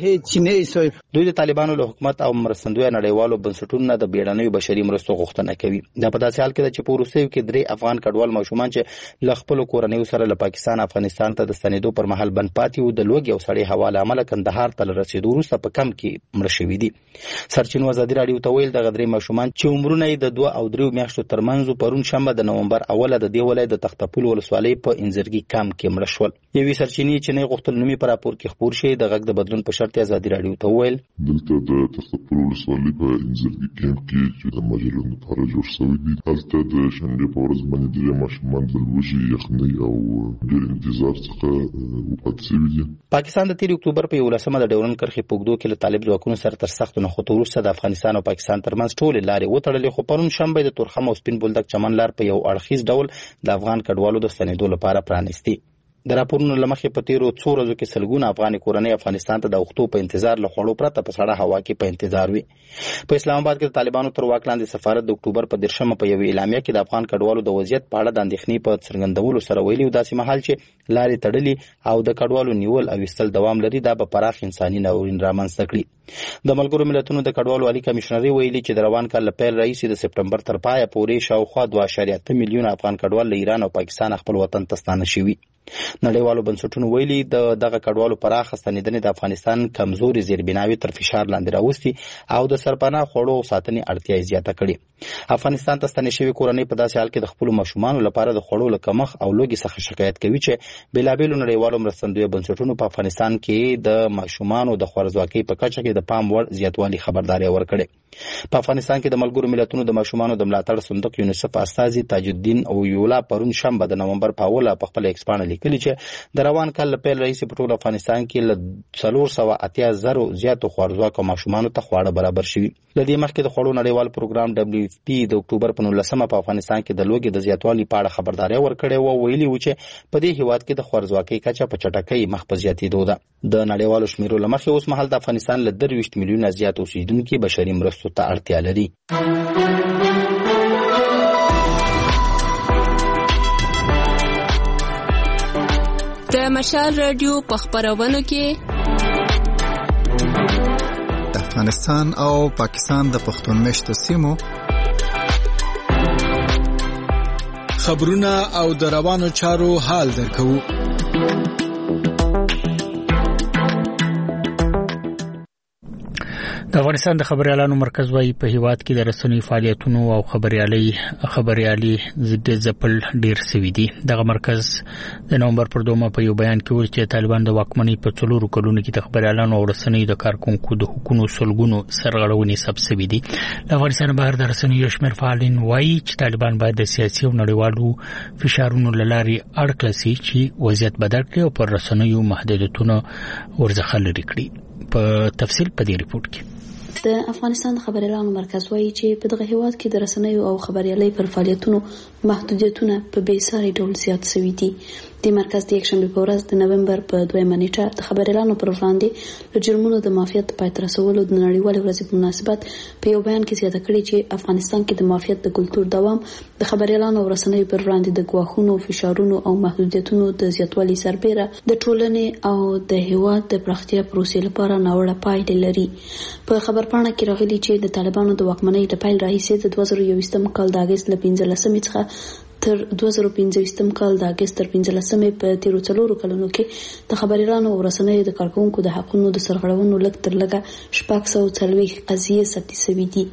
راکوي. دوی د طالبانو له حکومت او مرستندویه نړیوالو بنسټونو نه د بیړنیو بشري مرستو غوښتنه کوي. دا په داسې حال کې ده چې په وروستیو کې درې افغان کډوال ماشومان چې له خپلو کورنیو سره له پاکستان افغانستان ته د ستنېدو پر مهال بند پاتې وو د لوږې او سړې هوا له امله کندهار ته له رسېدو وروسته په کم کې مړه شوي دي. سرچینو ازادي راډیو ته ویل دغه درې ماشومان چې عمرونه یې د دوه او دریو میاشتو ترمنځ پرون شنبه د نومبر اوله د دې ولایت د تختپول ولسوالۍ په انځرګي کمپ کې مړه شول. یوې سرچینې چې نه غوښتل نومي په راپور کې خپور شي د غږ د بدلون په شرط ازادي راډیو ته ویل دلته د تختپول ولسوالۍ په انځرګي کمپ کې چې د مجلو لپاره جوړ شوی دی هلته د شنبې په ورځ باندې درې ماشومان د لوږې یخنۍ او ډېر انتظار څخه وفات شوي دي. پاکستان د تیر اکتوبر په یولسمه د ډیورنډ کرښې په اوږدو کې له طالب ځواکونو سره تر سختو نښتو وروسته د افغانستان او پاکستان ترمنځ ټولې لارې وتړلې خو پرون شنبه د تورخم او سپین بولدک چمن لار په یو اړخیز ډول د افغان کډوالو د ستنېدو لپاره پرانیستي. د راپورونو له مخې په تیرو څو ورځو کې سلګونه افغاني کورنۍ افغانستان ته د اوښتو په انتظار له خوړو پرته په سړه هوا کې په انتظار وي. په اسلام آباد کې د طالبانو تر واک لاندې سفارت د اکتوبر په دېرشمه په یوې اعلامیه کې د افغان کډوالو د وضعیت په اړه د اندېښنې په څرګندولو سره ویلي و داسې مهال چې لارې تړلي او د کډوالو نیول او ایستل دوام لري دا به پراخ انساني ناورین رامنځته کړي. د ملګرو ملتونو د کډوالو عالي کمیشنري ویلي چې د روان کال له پیل راهیسې د سپټمبر تر پایه پورې شاوخوا دوه اعشاریه اته میلیونه افغان کډوال له ایران او پاکستان خپل وطن ته ستانه شوي. نړیوالو بنسټونو ویلي د دغه کډوالو پراخه ستنېدنې د افغانستان کمزوري زیربناوي تر فشار لاندې راوستي او د سرپناه خوړو او ساتنې اړتیا یې زیاته کړې. افغانستان ته ستنې شوي کورنۍ په داسې حال کې د خپلو ماشومانو لپاره د خوړو له کمښت او لوږې څخه شکایت کوي چې بېلابېلو نړیوالو مرستندویه بنسټونو په افغانستان کې د ماشومانو د خوارځواکۍ په کچه کې د پام وړ زیاتوالي خبرداری ورکړې. په افغانستان کې د ملګرو ملتونو د ماشومانو د ملاتړ صندوق یونیسف استازي تاج الدین او یولا پرون شنبه د نومبر په اوله په خپل ایکس باندې لیکلي چې د روان کال له پیل راهیسې په ټول افغانستان کې له څلور سوه اتیا زرو زیاتو خوارځواکو ماشومانو ته خواړه برابر شوي. له دې مخکې د خوړو نړیوال پروګرام دبلیو ایف پي د اکتوبر په نولسمه په افغانستان کې د لوږې د زیاتوالي په اړه خبرداری ورکړې وه. ویلي و چې په دې هیواد کې د خوارځواکۍ کچه په چټکۍ مخ په زیاتېدو ده. د نړیوالو شمیرو له مخې اوس مهال د افغانستان له درویشت میلیونه زیات اوسېدونکي بشري مرستو ته اړتیا لري. د مشال رادیو په خبرونو کې د افغانستان او پاکستان د پښتون مشتو سیمو خبرونه او د روانو چارو حال درکو. د افغانستان د خبريالانو مرکز وايي په هیواد کې د رسنیو فعالیتونو او خبريالي خبريالي زده ځپل ډیر سوي دي. دغه مرکز د نومبر پر دومه په یو بیان کې ویل چې طالبان د واکمنۍ په څلورو کلونو کې د خبريالانو او رسنیو د کارکونکو د حقوقو سلګونو سرغړونې سبب سوي دي. د افغانستان بهر د رسنیو شمیر فعالین وايي چې طالبان باید د سیاسي او نړیوالو فشارونو لارې اړ کړي چې وضعیت بدل کړي او پر رسنیو محدودیتونه ورڅخه لري کړي. په تفصیل په دې ریپورت کې د افغانستان خبريالانو مرکز وايي چې په دغه هیواد کې د رسنیو او خبريالۍ پر فعالیتونو محدودیتونه په بیساري ډول زیات شوي دي. د مرکز د یکشنبه په ورځ د نومبر په دویمه نیټه د خبريالانو پر وړاندې د جرمونو د مافیات د پای ته رسولو د نړیوالې ورځې په مناسبت په یو بیان کې زیاته کړې چې افغانستان کې د مافیات د کلتور دوام د خبريالانو او رسنیو پر وړاندې د ګواښونو، فشارونو او محدودیتونو د زیاتوالي سربېره د ټولنې او د هیواد د پراختیا پروسې لپاره ناوړه پایلې لري. په خبرپاڼه کې راغلي چې د طالبانو د واکمنۍ د پیل راهیسې د دوه زره یوویشتم کال د اګست له پنځلسمې څخه تر دوه زره پنځویشتم کال د اګست تر پنځلسمې په تیرو څلورو کلونو کې د خبريالانو او رسنیو د کارکونکو د حقوقو د سرغړونو لږ تر لږه شپږ سوه څلوېښت قضیې ثبت شوي دي.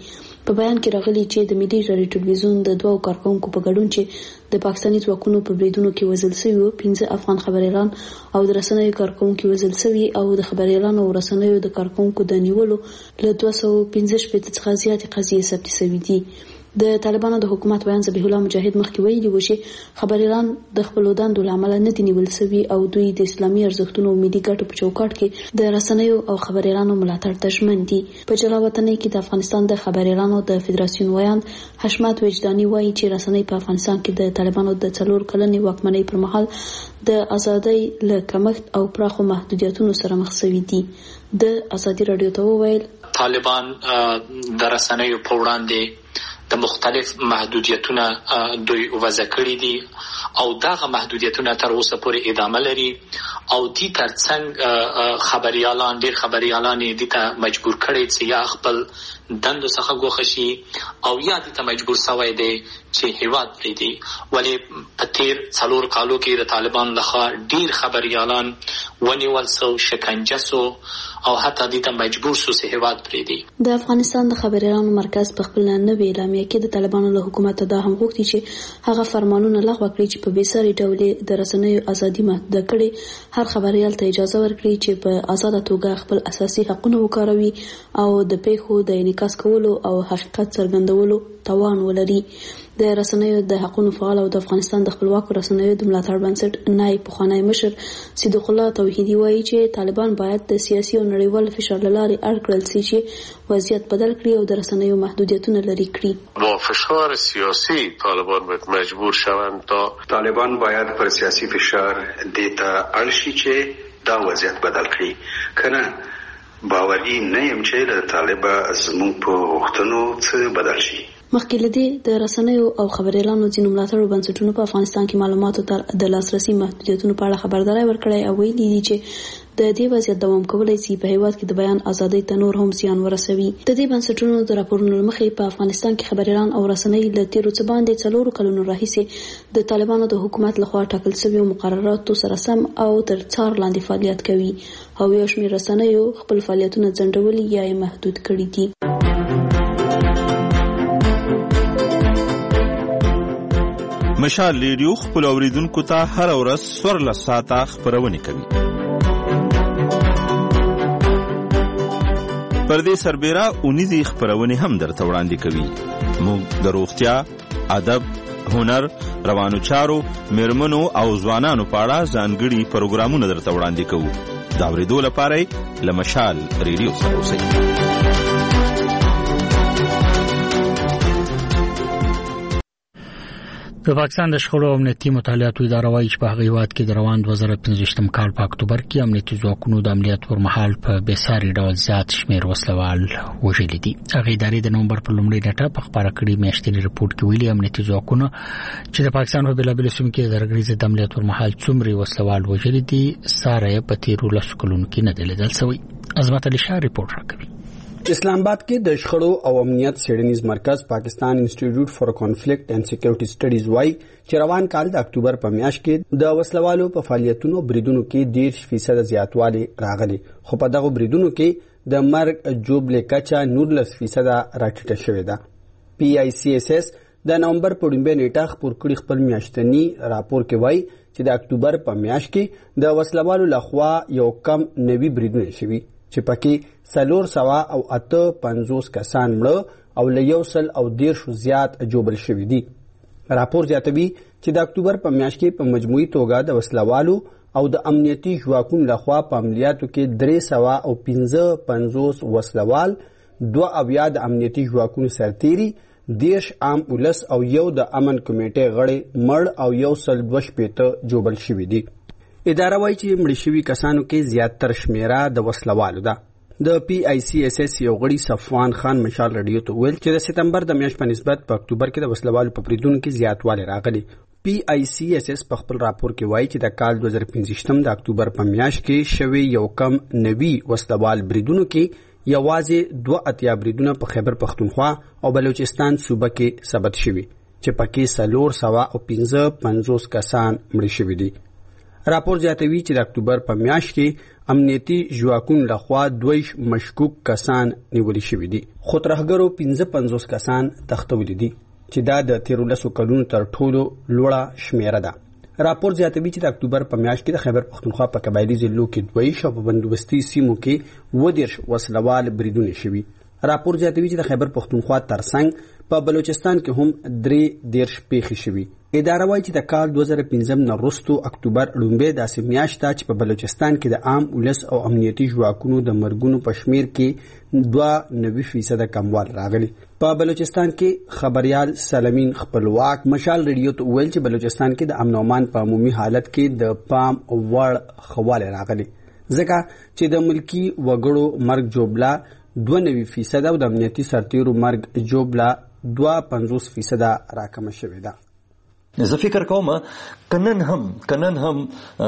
په بیان کې راغلي چې د ملي رادیو ټلویزیون د دوه کارکونکو په ګډون چې د پاکستاني ځواکونو په بریدونو کې وژل شوي وو، پنځه افغان خبريالان او د رسنیو کارکونکو وژل شوي او د خبريالانو او رسنیو د کارکونکو د نیولو له دوه سوه پنځه شپږ څخه زیاتې قضیې ثبت شوي دي. د طالبانو د حکومت بیان ذبیح الله مجاهد مخکې ویلي و چې خبريالان د خپل دندو له امله نه دي نیول شوي او دوی د اسلامي ارزښتونو او ملي ګټو په چوکاټ کې د رسنیو او خبريالانو ملاتړ ته ژمن دي. په جلاوطنۍ کې د افغانستان د خبريالانو د فدراسیون ویاند حشمت وجداني وایي چې رسنۍ په افغانستان کې د طالبانو د څلور کلنې واکمنۍ پر مهال د ازادۍ له کمښت او پراخو محدودیتونو سره مخ شوي دي. د ازادي رادیو ته وویل طالبان د رسنیو په وړاندې د مختلف محدودیتونه دوی وضع کړي دي او دغه محدودیتونه تر اوسه پورې ادامه لري او دې ترڅنګ خبريالان ډېر خبريالان دې ته مجبور کړي چې یا خپل دندو څخه ګوښه شي او یا دې ته مجبور شوی دی چې هیواد پرېږدي. ولې په تېر څلور کالو کې د طالبانو لخوا ډېر خبريالان ونیول سو، شکنجه سو او حتی دې ته مجبور سو چې هیواد پرېږدي. د افغانستان د خبريالانو مرکز په خپل نوې اعلامیه کې د طالبانو له حکومت دا هم غوښتي چې هغه فرمانونه لغوه کړي چې په بېساري ډول د رسنیو ازادي محدوده کړي، هر خبريال ته اجازه ورکړي چې په آزاده توګه خپل اساسي حقونه وکاروي او د پیښو د انعکاس کولو او حقیقت څرګندولو توان ولري. د رسنیو د حقوقو فعال او د افغانستان د خپلواکو رسنیو د ملاتړ بنسټ نائب پخوانی مشر صدیق الله توحیدی وایي چې طالبان باید د سیاسي او نړیوال فشار له لارې اړ کړل شي چې وضعیت بدل کړي او د رسنیو محدودیتونه لرې کړي. با فشار سیاسی طالبان باید مجبور شوند تا طالبان باید پر سیاسی فشار دیتا اړ شي چې دا وضعیت بدل کړي. کنه باوري نه يم چې د طالبان زموږ په وختونو څه بدل شي. مخکې له دې د رسنیو او خبريالانو ځینو ملاتړو بنسټونو په افغانستان کې معلوماتو ته د لاسرسي محدودیتونو په اړه خبرداري ورکړې او ویلي دي چې د دې وضعیت دوام کولای شي په هیواد کې د بیان ازادۍ ته نور هم زیان ورسوي. د دې بنسټونو د راپورونو مخې په افغانستان کې خبريالان او رسنۍ له تیرو څه باندې څلورو کلونو راهیسې د طالبانو د حکومت لخوا ټاکل شویو مقرراتو سره سم او تر څار لاندې فعالیت کوي او یو شمېر رسنیو خپل فعالیتونه ځنډولي یا یې محدود کړي دي. مشال ریډیو خپل اوریدونکو ته هر ورځ څوارلس ساعته خبرونه کوي. پر دې سربېره اونیزې خبرونه هم درته وړاندې کوي. موږ د روغتیا، ادب، هنر، روانو چارو، میرمنو او ځوانانو په اړه ځانګړي پروګرامونه درته وړاندې کوو. دا اورېدو لپاره له مشال ریډیو سره اوسئ. د پاکستان د شخړو او امنیتي مطالعاتو اداره وايي چې په هغه هیواد کې د روان دوه زره پنځويشتم کال په اکتوبر کې امنیتي ځواکونو د عملیات پر مهال په بېساري ډول زیات شمېر وسلوال وژلي دي. هغه ادارې د نومبر په لومړۍ نیټه په خبره کړې میاشتني رپورت کې ویلي امنیتي ځواکونه چې د پاکستان په بېلابېلو سیمو کې د درګریز د عملیات پر مهال څومره وسلوال وژلي دي ساره په تیرو لسو کلونو کې نه دی لیدل شوی. عظمت علي شاه رپورټ راکوي. اسلام آباد کې د شخړو او امنیت څېړنیز مرکز پاکستان انسټیټیوټ فار کانفلیکټ اینڈ سکیورټي سټډیز وايي چې روان کال د اکتوبر په میاشت کې د وسلوالو په فعالیتونو بریدونو کې ډېر فیصد زیاتوالی راغلی، خو په دغه بریدونو کې د مرګ جوړبلې کچا نولس فیصد راټیټه شوې ده. پی آی سی ایس ایس د نومبر په لومړۍ نیټه خپور کړي خپل میاشتني راپور کې وایي چې د اکتوبر په میاشت کې د وسلوالو لخوا یو کم نوي بریدونه شوي چې پکې څلور سوه او اته پنځوس کسان مړه او له یو سل او دیرشو زیات جوبل شوي دي. راپور زیاتوي چې د اکتوبر په میاشت کې په مجموعي توګه د وسلوالو او د امنیتي ځواکونو لخوا په عملیاتو کې درې سوه او پنځه پنځوس وسلوال، دوه اویا د امنیتي ځواکونو سرتیري، دیرش عام ولس او یو د امن کمیټې غړي مړ او یو سل دوه شپېته جوبل شوي دي. اداره وایي چې مړه شوي کسانو کې زیاتره شمیره د وسلوالو ده. د پی آی سی ایس ایس یو غړي صفوان خان مشال رادیو ته ویل چې د سپتمبر د میاشتې په نسبت په اکتوبر کې د وسلوالو په بریدونو کې زیاتوالی راغلی. پی آی سی ایس ایس په خپل راپور کې وایي چې د کال دوه زره پنځويشتم د اکتوبر په میاشت کې شوي یو کم نوي وسلوال بریدونو کې یوازې دوه اتیا بریدونه په خیبر پختونخوا او بلوچستان صوبه کې ثبت شوي چې پکې څلور سوه او پنځه پنځوس کسان مړه شوي دي. راپور زیاتوي چې د اکتوبر په میاشت کې امنیتي ځواکونو لخوا دویش مشکوک کسان نیول شوي دي، خو ترهګرو پنځه پنځوس کسان تښتولي دي چې دا د تیرو لسو کلونو تر ټولو لوړه شمیره ده. راپور زیاتوي چې د اکتوبر په میاشت کې د خیبر پښتونخوا په قبایلي ضلعو کې دویش او په بندوبستي سیمو کې اووه دېرش وسلوال بریدونه شوي. راپور زیاتوي چې د خیبر پښتونخوا ترڅنګ په بلوچستان کې هم درې دېرش پیښې شوي. اداره وایي چې د کال دوه زره پنځم نه وروستو اکتوبر لومړۍ داسې میاشت ده چې په بلوچستان کې د عام ولس او امنیتي ځواکونو د مرګونو په شمیر کې دوه نوي فیصده کموال راغلی. په بلوچستان کې خبريال سلمین خپلواک مشال ریډیو ته ویل چې بلوچستان کې د امن او امان په عمومي حالت کې د پام وړ خواله راغلی، ځکه چې د ملکی وګړو مرګ جوړبلا دوه نوي فیصده او د امنیتي سرتیرو مرګ جوړبلا دوه پنځوس فیصده راکمه شوې ده. زه فکر کوم کنن هم کنن هم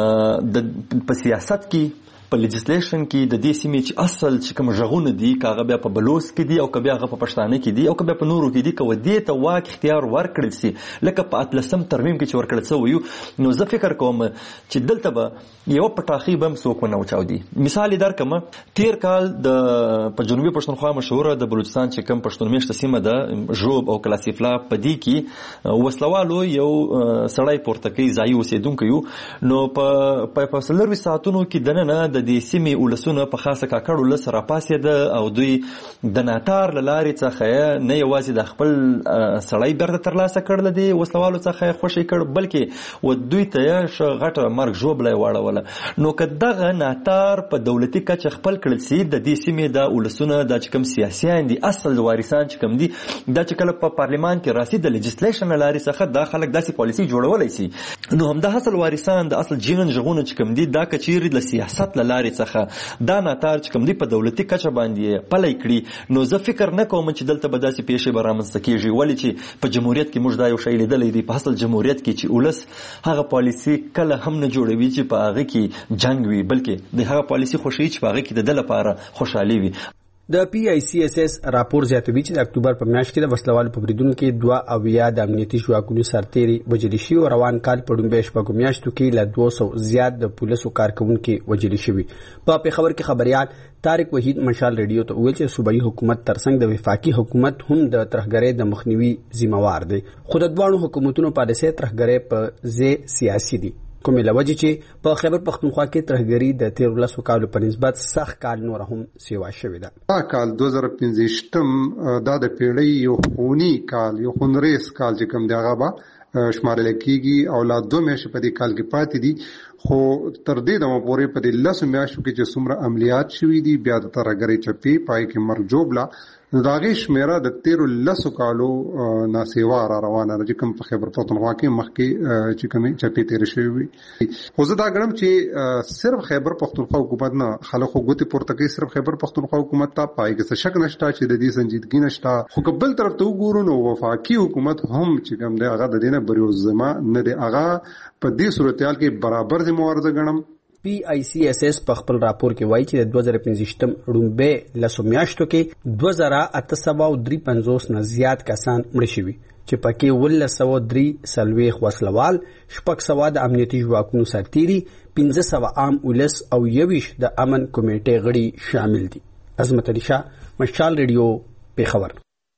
د په سیاست کې په لیجسلیشن کې د دې سیمې چې اصل چې کوم ژغونه دي کاغه بیا په بلوس کې دي او کبه هغه په پښتانه کې دي او کبه په نورو کې دي کو دې ته واک اختیار ورکړل سي لکه په اتلسم ترمیم کې چې ورکړل سو نو زه فکر کوم چې دلته به یو پټاخي بم څوک نه وچاو دي. مثال درکمه تیر کال د په جنوبي پښتونخوا مشهوره د بلوچستان چې کوم پښتون میشته سیمه ده ژوب او کلاسیفلا په دې کې وسلوالو یو سړی پورته کوي ځای اوسیدونکو نو په په سلروي ساعتونو کې دنه د د سیمې ولسونه په خاصه کاکړ ولس راپاسېده او دوی د ناتار له لارې څخه نه یوازې د خپل سړی بیرته ترلاسه کړل دي وسلوالو څخه خوشي کړ بلکې و دوی ته غټه مرګ ژوبله واړوله. نو که دغه ناتار په دولتي کچه خپل کړل سي د دې سیمې د ولسونه د کوم سیاسيان دي اصل وارثان چې کوم دي دا چې کله په پارلیمان کې راسي د لیجسلیشن لارې څخه دا خلک داسې پالیسي جوړولای سي نو هم د اصل وارثان د اصل جینن ژغونه چې کوم دي دا کچيري د سیاست لارې څخه دا ناتار چې کوم دی په دولتي کچه باندې پلی کړي نو زه فکر نه کوم چې دلته به داسې پیښې به رامنځته کېږي ولې چې په جمهوریت کې موږ دا یو شی لیدلی دی په اصل جمهوریت کې چې ولس هغه پالیسي کله هم نه جوړوي چې په هغه کې جنگ وي بلکې د هغه پالیسي خوښوي چې په هغه کې د ده لپاره خوشحالي وي. د پی آی سی اس اس راپور زیاتوي چې د اکتوبر په میاشت کې د وسلوالو په بریدونو کې دوه اویا د امنیتي ځواکونو سرتیري وژل شوي او روان کال په لومړۍ شپږو میاشتو کې له دوه سوه زیات د پولیسو کارکوونکي وژل شوي. په پېښور کې خبريال طارق وحید مشال ریډیو ته ویل چې صوبایي حکومت ترڅنګ د وفاقي حکومت هم د ترهګرۍ د مخنیوي ذمہوار دی، خو د دواړو حکومتونو پالیسۍ ترهګرۍ په ځای سیاسي دي کومې لوجې چې په خیبر پښتونخوا کې ترهګري د تیر لسو کالو په نسبت سخت کال نور هم سیوا شوې ده. دا کال دوه زره پنځویشتم دا د پیړۍ یو خونی کال یو خونریز کال چې کوم دی هغه به شمارل کېږي او لا دوه میاشتې په دې کال کې پاتې دي خو تر دې دمه پورې په دې لسو میاشتو کې چې څومره عملیات شوي دي بیا د ترهګرۍ چپې پای کې مرګ جوړبلا نو د هغې شمېره د تیرو لسو کالو ناسیوا را روانه ده چې کوم په خیبر پښتونخوا کې مخکې چې کومې چپې تېرې شوې وي. خو زه دا ګڼم چې صرف خیبر پښتونخوا حکومت نه خلک خو ګوتې پورته کوي صرف خیبر پښتونخوا حکومت ته پای کې څه شک نشته چې د دې سنجیدګي نشته خو که بل طرف ته وګورو نو وفاقي حکومت هم چې کوم دی هغه د دې نه بریوز ذمه نه دی هغه په دې صورتحال کې برابر ذمہوار زه ګڼم. پی آی سی اس اس په خپل راپور کې وایي چې د دوه زره پنځویشتم لومړۍ لسو میاشتو کې دوه زره اته سوه او درې پنځوس نه زیات کسان مړه شوي چې پکې اوولس سوه درې څلوېښت وسلوال شپږ سوه د امنیتي ځواکونو سرتیري پنځه سوه عام ولس او یوویشت د امن کمیټې غړي شامل دي. عظمت علي شاه مشال ریډیو پېښور.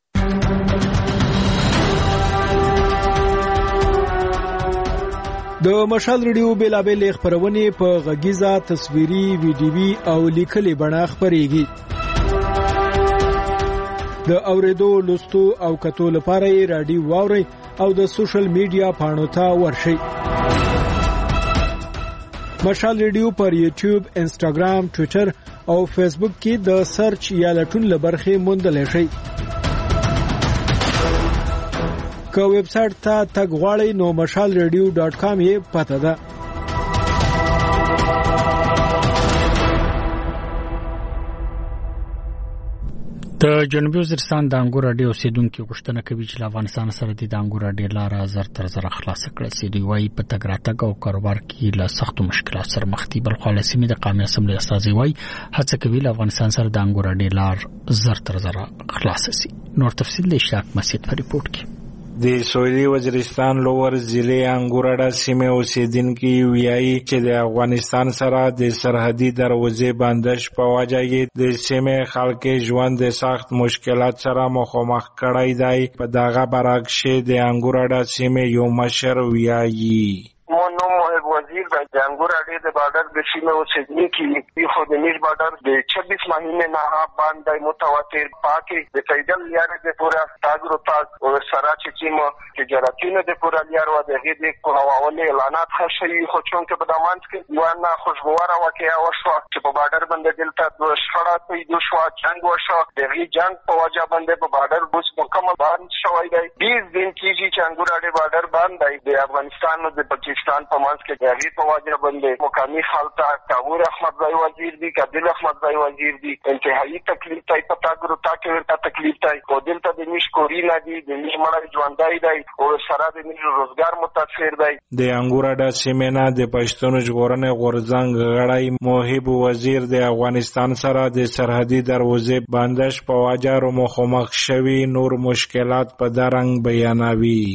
د مشال ریډیو بیلابېل خبرونه په غږیزه تصویري ویډیوي او لیکلي بڼه خبريږي. د اوریدو لوستو او کتو لپاره یې رادیو واوري او د سوشل میډیا پاڼو ته ورشئ. مشال ریډیو پر یوټیوب، انسټاګرام، ټوئیټر او فیسبوک کې د سرچ یا لټون لبرخه موندل شي. که ویب سټ ته تګ غواړئ نو مشال ریډیو ډاټ کام یې پته ده. د جنوبي وزیرستان د انګور اډې اوسیدونکو غوښتنه کوي چې افغانستان سره د انګور اډې لار زر تر زر خلاص کړي سي. دوی وايي په تګ راتګ او کاروبار کې له سختو مشکلات سره مخ دي. بل خو له سیمې د قومي اسمبلی استازي وايي هڅه کوي افغانستان سره د انګور اډې لار زر تر زر خلاص سي. نور تفصیل د اشتراک مسجد په ریپورت کې. د سویلي وزیرستان لوور ضلع انګورډا سیمه اوسیدونکي ویایي چې د افغانستان سره د سرحدي دروازې بندش په وجه یې د سیمه خلک ژوند د سخت مشکلات سره مخامخ کړی دی. په دغه برعکس د انګورډا سیمه یو مشر ویایي نو محب وزیر د جنگور اډې د بارډر د سیمه اوسېدونکي دي خو د نیز بارډر د چھبیس مهینه نه باندې متواتر پاکي د پیدل یاره د پورا تاګرو تاګ او سره چې چیمو تجارتینه د پورا یاره و د غې د کوهواولې اعلانات خشي خو چون کې په دمانځ کې یو نه خوشبواره واقعیا وشو چې په بارډر باندې دلته د شخړه پیدا شو جنگ وشو د غې جنگ په وجه باندې په بارډر بوس مکمل باندې شوی دی بیس دن کېږي چې جنگور اډې بارډر باندې د افغانستان او د پاکستان په منځ کې د غې په وجه باندې مقامي خلک کاور احمد زای وزیر دی کابل احمد زای وزیر دی انتهایی تکلیف تای پتا ګرو تا کې ورته تکلیف تای او دلته د نش کوري نه دی د نش مړ ژوندای دی او سره د نش روزګار متاثر دی. د انګورډا سیمه نه د پښتون ژغورنې غورځنګ غړی محب وزیر د افغانستان سره د سرحدي دروازې بندش په وجه مخامخ شوی نور مشکلات په درنګ بیانوي.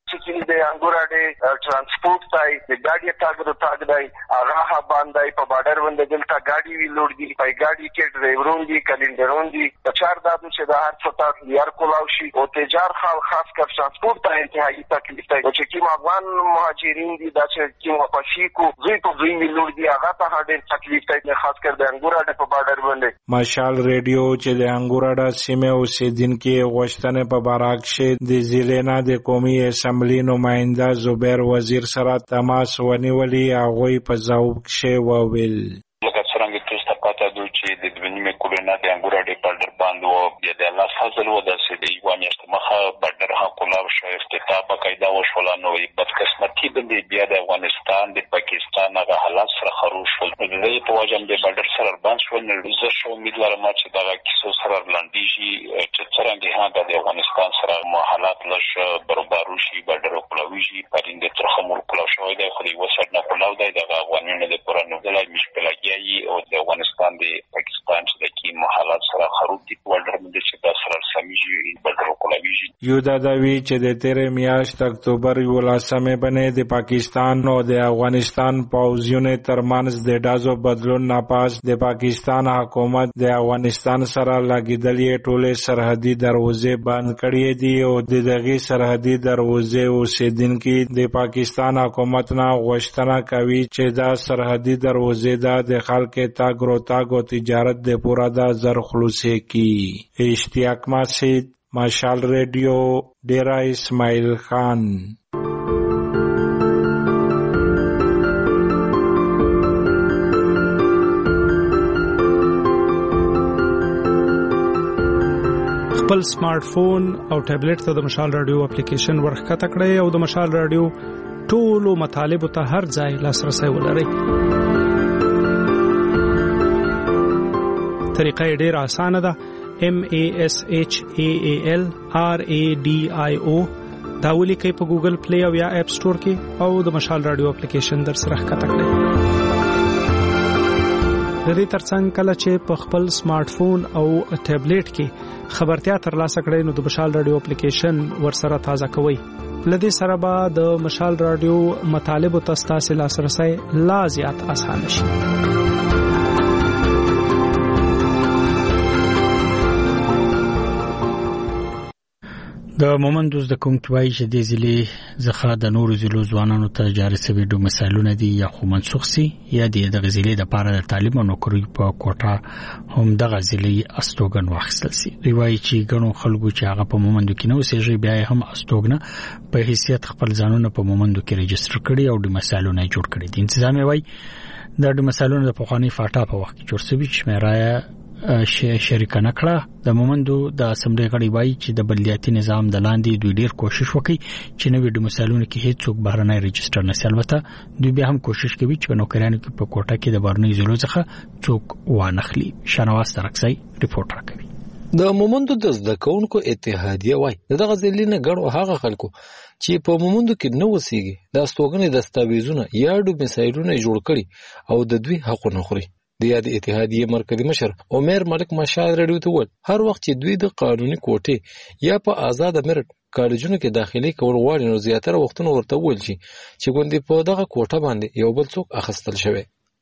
د انګورډې ترانسپورت تای د ګاډي تاګ د تاګ دی هغه باندې په بارډر باندې دلته ګاډي وی لوړ دي په ګاډي کې ډرایورون دي کلندرون دي په چار دادو چې د هر څه تاسو یار کولاو شي او تجار خال خاص کر ترانسپورت ته انتهایی تکلیف دی چې کوم افغان مهاجرین دي دا چې کوم پښیکو زوی په زوی وی لوړ دي هغه ته ډېر تکلیف دی خاص کر د انګورډې په بارډر باندې. مشال ریډیو چې د انګورډا سیمه اوسیدونکي غوښتنه په برعکس د ضلع د قومي اسمبلی نماینده زبیر وزیر سره تماس ونیولی هغه په ځواب کې وویل لکه څنګه چې پاته دوی چې د دنیمه کولونه د انګورډې بارډر باندې او د الله فضل و د سې دی و میاشت مخه بارډر ها کولاو شو افتتاح بقاعده وشول نو بدقسمتي باندې بیا د افغانستان د پاکستان هغه حالات سره خروش ول د دې په وجه د بارډر سره باندې شول نو زه شو امیدوارم چې دا کیسو سره لاندېږي چې څنګه ها د افغانستان سره حالات لږ برابر شي بارډر کولاوي پرینده ترخه مول کولاو شوی دی خو د وسط نه کولاو دی د افغانانو د پرانو د لای مشکلاتي او د افغانستان د پاکستان چې د کی حالات سره خروج دي بارډر باندې چې د سره سميږي بارډر کولاوي یو دا دوی چې د تیرې میاشت اکتوبر یولسمه باندې د پاکستان او د افغانستان پوځیانو ترمنځ د ډازو بدلون نه پاس د پاکستان حکومت د افغانستان سره لګیدلې ټوله سرحدي دروازې بند کړې دي او د دغه سرحدي دروازې اوسیدونکي د پاکستان حکومت نه غوښتنه کوي چې دا سرحدي دروازې د خلک تاګ رو تاګ او تجارت د پورا د زر خلاصې کی. اشتیاق مسجد مشال ریډیو ډیرا اسماعیل خان. خپل سمارټ فون او ټابلیټ ته د مشال رادیو اپلیکیشن ورخکته کړئ او د مشال رادیو ټولو مطالب ته هر ځای لاسرسي ولرئ. طریقه ډیره اسانه ده. M A S H A A L R A D I O دا ولیکئ په ګوګل پلی او یا اپ سٹور کې او د مشال رادیو اپلیکیشن در سره ښکته کړئ. د دې ترڅنګ کله چې په خپل سمارټ فون او ټابلیټ کې خبرتیا ترلاسه کړئ نو د مشال رادیو اپلیکیشن ورسره تازه کوئ. لدې سره به د مشال رادیو مطالب او تاسو لاسرسي لا زیات اسانه شي. د مومندوز د کوم توای چې د ځلې زخه د نورو ځلو ځوانانو ته جاري سوي د مسایلونه دي یا خو منسوخ سي یا د غزلې د پاره د تعلیم او نوکری په کوټه هم د غزلې استوګن واخیستل سي. ریوای چې غنو خلکو چې هغه په مومندو کې نو سيږي بیا هم استوګنه په حیثیت خپل ځانونه په مومندو کې ريجستره کړي او د مسایلونه جوړ کړي دي. انتظام وای د مسایلونو د پخوانی فاټا په وخت کې جوړ سوي چې مېرایا شریک نکړه. د مومندو د اسمبلی غړي وایي چې د بلدیاتي نظام د لاندې دوی ډیر کوشش وکړي چې نوې د مسایلونو کې هیڅ څوک بهرنۍ ريجستره نه سلوته دوی به هم کوشش کوي چې په نوکرانو کې په کوټه کې د بهرنۍ ځلو څخه څوک وانخلي. شنواز ترکسي رپورټ راکوي. د مومندو د زده کوونکو اتحادیه وایي دغه ځلینه ګړو هغه خلکو چې په مومندو کې نو وسیږي د استوګنې دستاویزونه یا د مسایلونو جوړ کړي او د دوی حقونه خوري. د یاد اتحادیه مرکزی مشر عمر ملک مشال رډیو ته ول هر وخت چې دوی د قانوني کوټې یا په آزاد امرت کالجونو کې داخلي کول غواړي نو زیاتره وختونه ورته ویل شي چې ګوندې په دغه کوټه باندې یو بل څوک اخیستل شوی.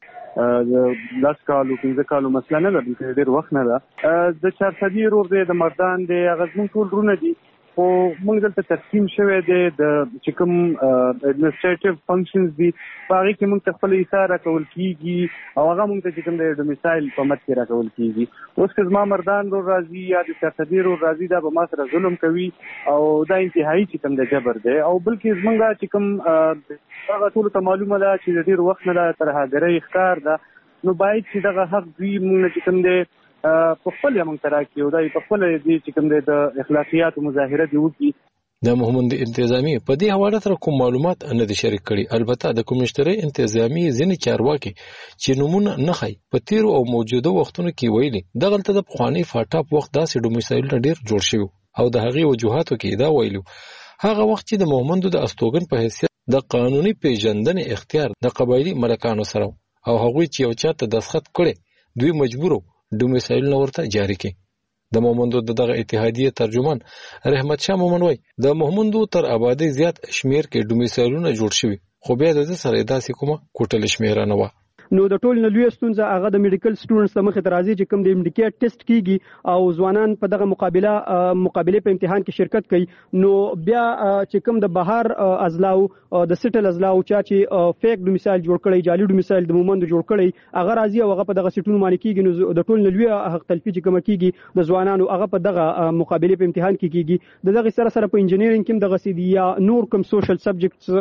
لاس کالو پنځه کالو مسله نه ده، بلکې ډېر وخت نه ده. د چارسدي روغ دی، د مردان دی، هغه زموږ ټول رونه دي، خو موږ دلته تقسیم شوی دی د چې کوم اډمنسټریټیو فنکشنز دي په هغې کې موږ ته خپله حصه راکول کېږي او هغه موږ ته چې کوم دی ډومیسایل په مد کې راکول کېږي. اوس که زما مردان رور راځي یا د چارسدي رور راځي، دا به ما سره ظلم کوي او دا انتهایي چې کوم دی جبر دی. او بلکې زموږ چې کوم هغه ټولو ته معلومه ده چې د ډېر وخت نه ده ترهګرۍ ښکار ده، نو باید چې دغه حق دوی موږ چې کوم دی په خپل موږ ته راکړي او دا په خپل دې چې کوم دی د اخلاقیاتو مظاهره دې وکړي. د مومند انتظامی په دې حواله سره کوم معلومات نه دي شریک کړي. البته د کمشنري انتظامی ځینې چارواکي چې نمونه نه خي په تیر او موجوده وختونو کې ویلي دغلته د پخوانی فاټا په وخت داسې ډومیسایل ډیر جوړ شوی او د هغې وجوهاتو کې دا ویلو هغه وخت چې د مومندو د استوګن په حیثیت د قانوني پیژندنې اختیار د قبایلی ملکانو سره او هغوی چې یو چاته دسخط کړي دوی مجبورو ډومیسایل ورته جاری کړي. د مومندو دغه اتحادیه ترجمان رحمت شاه مومن وای د مومندو تر آبادی زیات شمیر کې ډومیسایلونه جوړ شوي، خو بیا د سره داسې کومه کوټل شمیر نه و. نو د ټول نه لوی ستونزه هغه د میډیکل سټوډنټس د مخې ته راځي چې کوم د امډیکیټ ټیسټ کیږي او ځوانان په دغه مقابله مقابله په امتحان کې شرکت کوي. نو بیا چې کوم د بهر ازلاو د سټل ازلاو چا چې فیک ډومیسایل جوړ کړي، جعلي ډومیسایل د مومند جوړ کړي، هغه راځي او هغه په دغه سټونو باندې کیږي. نو د ټول نه لوی حق تلفي چې کوم کیږي د ځوانانو هغه په دغه مقابله په امتحان کې کیږي. د دغه سره سره په انجینرینګ کې دغه سیدی یا نور کوم سوشل سبجیکټس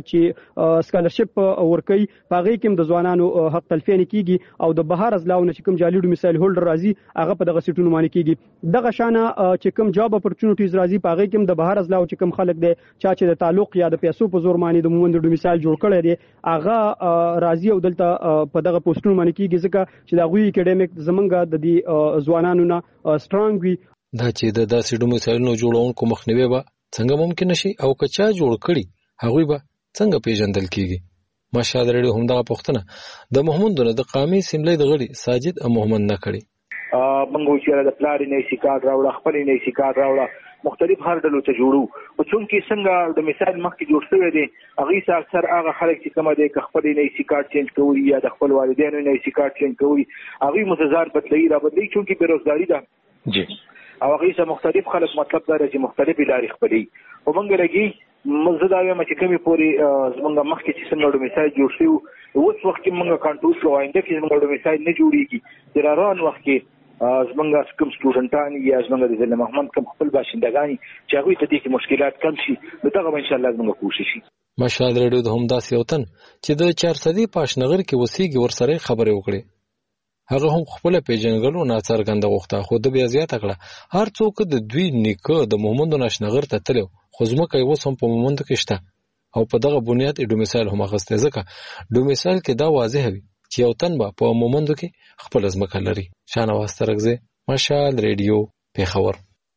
چې سکالرشپ ورکوي په هغه کې د ځوانانو حق تلفي نه کیږي او د بهر ازلاو نه چې کوم جعلي ډومیسایل هولډر راځي هغه په دغه سټونو باندې کیږي. دغه شانه چې کوم جاب اپورچونټیز راځي په هغه کې د بهر ازلاو چې کوم خلک دي چا چې د تعلق یا د پیسو په زور باندې د مومند ډومیسایل جوړ کړي دي هغه راځي او دلته په دغه پوسټونو باندې کیږي ځکه چې دا غوي اکیډمیک زمونږ د دې ځوانانو نه سترونګ وي. دا چې د داسې ډومیسایلونو جوړونکو مخنیوي به څنګه ممکن شي او که چا جوړ کړي هغوی به څنګه پیژندل کیږي. مشهد ریډیو هم دغه پوښتنه د محمود د قومي اسمبلی د غړي ساجد محمد نه کړي. منګو چې د پلان نه سي کارت راوړه، خپل نه سي کارت راوړه، مختلف هر ډلو ته جوړو. او څنګه څنګه د مثال مخکې جوړ شوی دی هغه څه اکثر هغه خلک چې کوم دي ک خپل نه سي کارت چینج کوي یا د خپل والدینو نه سي کارت چینج کوي هغه متضاد بدلی را بدلی چونکی بیروزګاری ده جی او هغه څه مختلف خلک مطلب دا چې مختلف ادارې خپلې او منګ لګي مزه دا وایم چې کومي پوری زمونږ مخکې چې څنګه ډومیسایل جوړ شي اوس وخت کې موږ کنټرول کوو آینده کې زمونږ ډومیسایل نه جوړیږي د روان وخت کې زمونږ کوم سټوډنټان یا زمونږ د ضلع محمد کوم خپل باشندگان چې هغه ته دې مشکلات کم شي نو دا ان شاء الله زموږ کوشش شي. مشهد ریډیو د هم داسې یوتن چې د چارسدي پاشنغر کې وسیږي ورسره خبرې وکړي هغه هم خپل پیژنګلو ناڅرګنده غوښته خو د بیا زیاته کړه هر څوک د دوی نیکه د محمد ناشنغر ته تلو خو زموږ یو سم په مومند کې شته او په دغه بنیاد ډومیسایل هم غسته ځکه ډومیسایل کې دا واضح وي چې یو تن به په مومند کې خپل ځمکه لري. شانواز ترغزه، مشهد ریډیو، پیښور.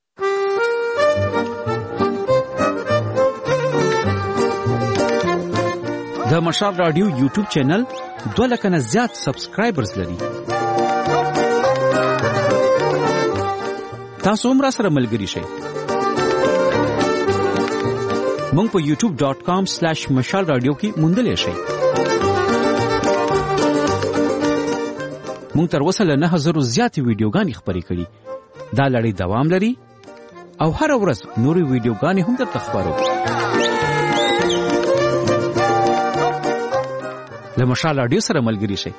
د مشهد رادیو یوټیوب چینل دوه لکه نه زیات سبسکرایبرز لري. تاسو هم را سره ملګری شئ. مونږ په یوټیوب ډاٹ کام سلیش مشال رادیو کې موندلای شئ. مونږ تر اوسه له نه هزارو زیاتې ویډیوګانې خپرې کړي. دا لړۍ دوام لري او هر ورځ نورې ویډیوګانې هم درته خپرو. له مشال رادیو سره ملګری شئ.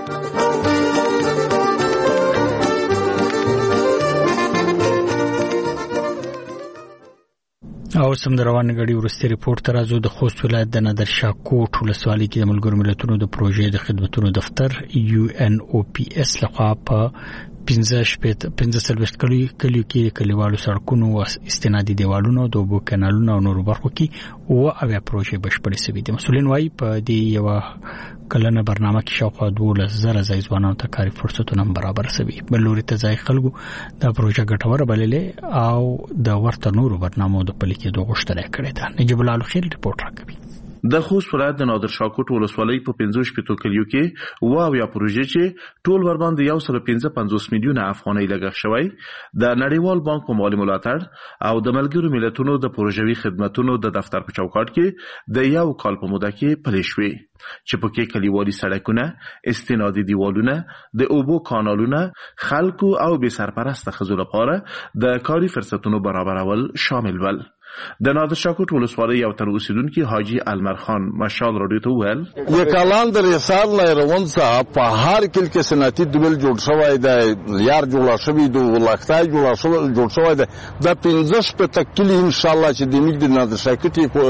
او سم د روان غړي ورستي ریپورت ترازو د خوست ولایت د نادرشاه کوټ ولسوالۍ کې د ملګرو ملتونو د پروژې د خدماتو دفتر یو ان او پی اس لخوا په پنځه شپږ پنځه سلويست کلی کلیو کې کلیوالو سړکونو او استنادي دیوالونو د اوبو کانالونو او نورو برخو کې او اویا پروژې بشپړې شوې دي. مسولین وايي په دې یو کلنه برنامه کې شاوخوا دولس زره ځای ځوانانو ته کاري فرصتونه برابر شوي. بل لوري ته ځای خلکو دا پروژه ګټوره بللې او د ورته نورو برنامو د پلي کېدو غوښتنه کړې ده. نجیب الله خیر ریپورت راکوي. د خوست ولایت د نادر شاه کوټ ولسوالۍ په پنځه شپږ کلیو کې واو یا پروژې چې ټول ور باندې یو سل پنځه پنځوس میلیونه افغانۍ لګښت شوی د نړیوال بانک په مالي ملاتړ او د ملګرو ملتونو د پروژوي خدماتونو د دفتر په چوکاټ کې د یو کال په موده کې پلي شوې چې پکې کلیوالي سړکونه، استنادي دیوالونه، د اوبو کانالونه، خلکو او بې سرپرسته ښځو لپاره د کاري فرصتونو برابرول شامل ول. د نادر شاه کوټ ولسوالۍ یو تن اوسیدونکي حاجي المر خان مشال راډیو ته وویل د کلان د رسال نه روان څخه په هر کل کې صنعتي دوبل جوړ شوی دی، یار جوړ شوی دی، ولختای جوړ شوی جوړ شوی دی. د پنځه شپږ کلی ان شاء الله چې د میګ د نادر شاه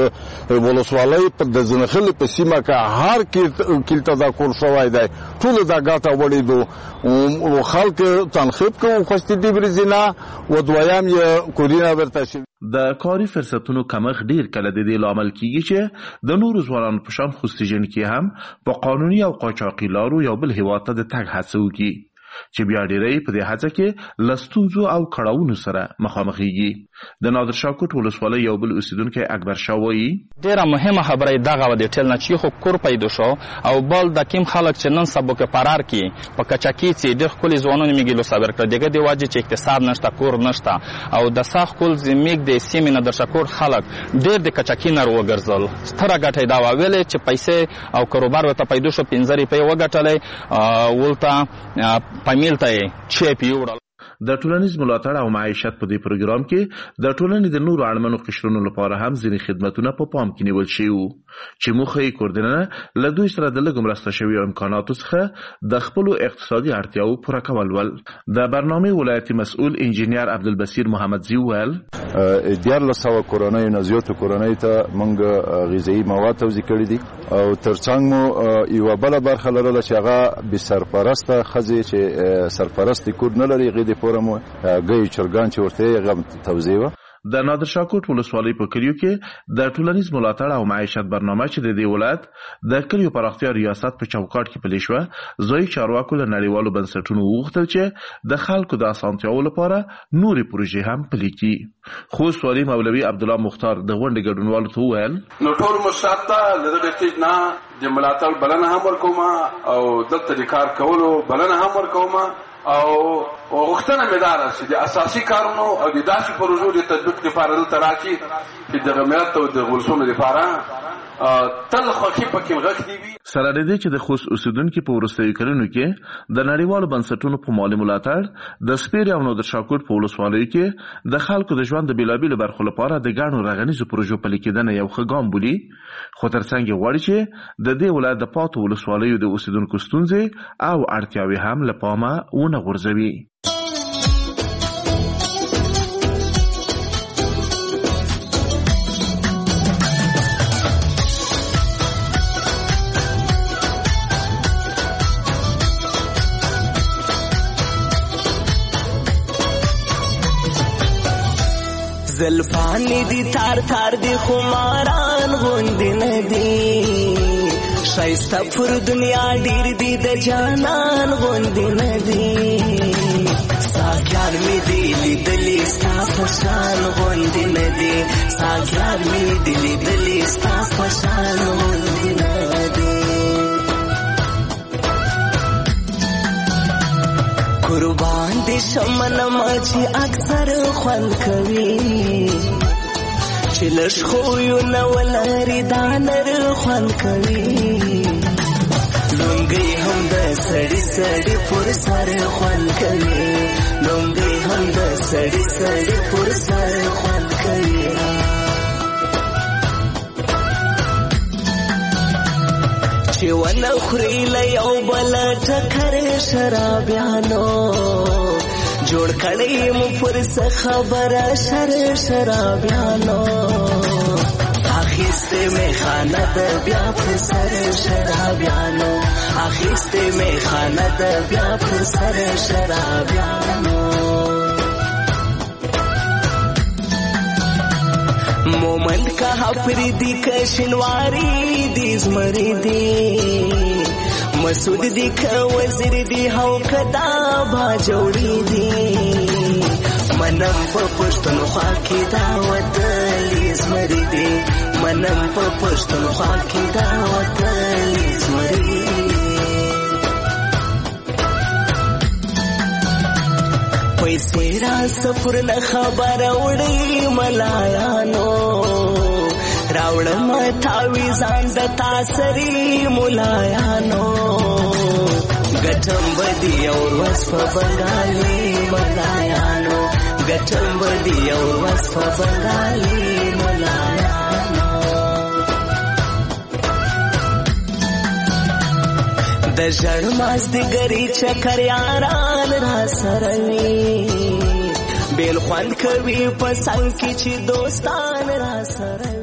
کوټ ولسوالۍ په د زنخل په سیمه کې هر کل ته دا کول شوی دی. ټول دا ګټه وړي دو او خلک تنخیب کوي خوستي دی برزینا و دویم یې کورینا ورته د کاري فرصتونو کمښت ډیر کله د دې لامل کیږي چې د نورو ځوانانو په شان خوستجن کې هم په قانوني او قاچاقي لارو یو بل هیواد ته د تګ هڅه وکړي چې بیا ډیرې په دې هڅه کې له ستونزو او کړاوونو سره مخامخېږي. د نادر شاه کوټ ولسوالۍ یو بل اوسیدونکی اکبر شاه وایي ډیره مهمه خبره دغه و د ټیل نه چې خو کور پیدا شو او بل د کیم خلک چې نن سبا کې فرار کی په کچاکی چې د خپل ځوانانو میګلو صبر کړ دغه دی واجب چې اقتصاد نشته، کور نشته او د ساخ کول زمیګ د سیمې نادر شاه کوټ خلک ډیر د کچاکی نه وګرځول. ستره ګټه دا ویلې چې پیسې او کاروبار ورته پیدا شو پنځه روپۍ وګټلې ولته پامیل ته چې پیوړل. د ټولنیز ملاتړ او معیشت په دې پروګرام کې د ټولنې د نورو اړمنو قشرونو لپاره هم ځینې خدماتونه په پام کې نیول شوي وو چې موخه یې کوردنه له دوی سره د لږ مرسته شویو امکاناتو څخه د خپلو اقتصادي اړتیاوو پوره کول ول. د برنامې ولایتي مسؤل انجینیر عبدالبصیر محمدزي وویل دیارلس سوه کورنیو نه زیاتو کورنیو ته موږ غذایي مواد توزیع کړي دي او ترڅنګ مو یوه بله برخه لرله چې هغه بې سرپرسته ښځې چې سرپرست کور نه لري هغې د پوره مو ګی چرګان چې ورته یې هغه توزیع وه. د نادر شاه کوټ ولسوالۍ په کلیو کې د ټولنیز ملاتړ او معیشت برنامه چې د دې ولایت د کلیو پراختیا ریاست په چوکاټ کې پلي شوه ځایي چارواکو له نړیوالو بنسټونو وغوښتل چې د خلکو د اسانتیاوو لپاره نورې پروژې هم پلي کړي. خوست والي مولوي عبدالله مختار د غونډې ګډونوالو ته وویل نو ټول مشرات ته له دغه سټیج نه د ملاتړ بلنه هم ورکوم او دلته د کار کولو بلنه هم ورکوم او وختونه مې دا راځي د اساسي کارونو او د داسې پروژو د تطبیق لپاره دلته راځي چې د ملت او د ولسونو لپاره تل خوښي پکې غږ دی. سره دې چې د خوست اوسیدونکو په وروستیو کلونو کې د نړیوالو بنسټونو په مالي ملاتړ د سپیر او نادر شاه کوټ په ولسوالیو کې د خلکو د ژوند د بیلابیلو برخو لپاره د ګڼو رغنیزو پروژو پلي کېدنه یو ښه ګام بولي، خو ترڅنګ یې غواړي چې د دې ولایت د پاتو ولسوالیو د اوسیدونکو ستونزې او اړتیاوې هم له پامه ونه غورځوي. زلفانی دی تار تار دی خماران غوندی ندی شایسته پر دنیا ډیر دی د جانان غوندی ندی ساګیان می دی لیدلی ستا پشان غوندی ندی ساګیان می دی لیدلی ستا پشان غوندی ندی قربان دي شمن ماچی اکثر خوند کوي چې لږ خو یو نه ولري دا نر خوند کوي لونګي هم د سړی سړی پر سر خوند کوي لونګي هم د سړی سړی پر سر خوند کوي چې ونه خوري له یو بل ټکر شرابیانو جوړ کړی مو پر څه خبره شر شرابیانو اخیسته می خانه د بیا پر سر شرابیانو اخیسته می خانه د بیا پر سر شرابیانو مومند کا پریدی کشنواری دی زمری دی مسعود دی که وزیر دی هاو کدا با جوړی دی منم په پښتون خوا کې دا ودلی زمری دی منم په پښتونخوا کې دا وطن زمري پیسې را سفر نه خبر وړي ملایانو راوړم تاویزان د تاسري ملایانو ګټم بدی او وس په بنگالي ملایانو ګټم بدی او وس په بنگالي ملایانو د ژړ ماز د ګری چکر یاران را سره وي بیل خوند کوي په څنګ کې چې دوستان را سره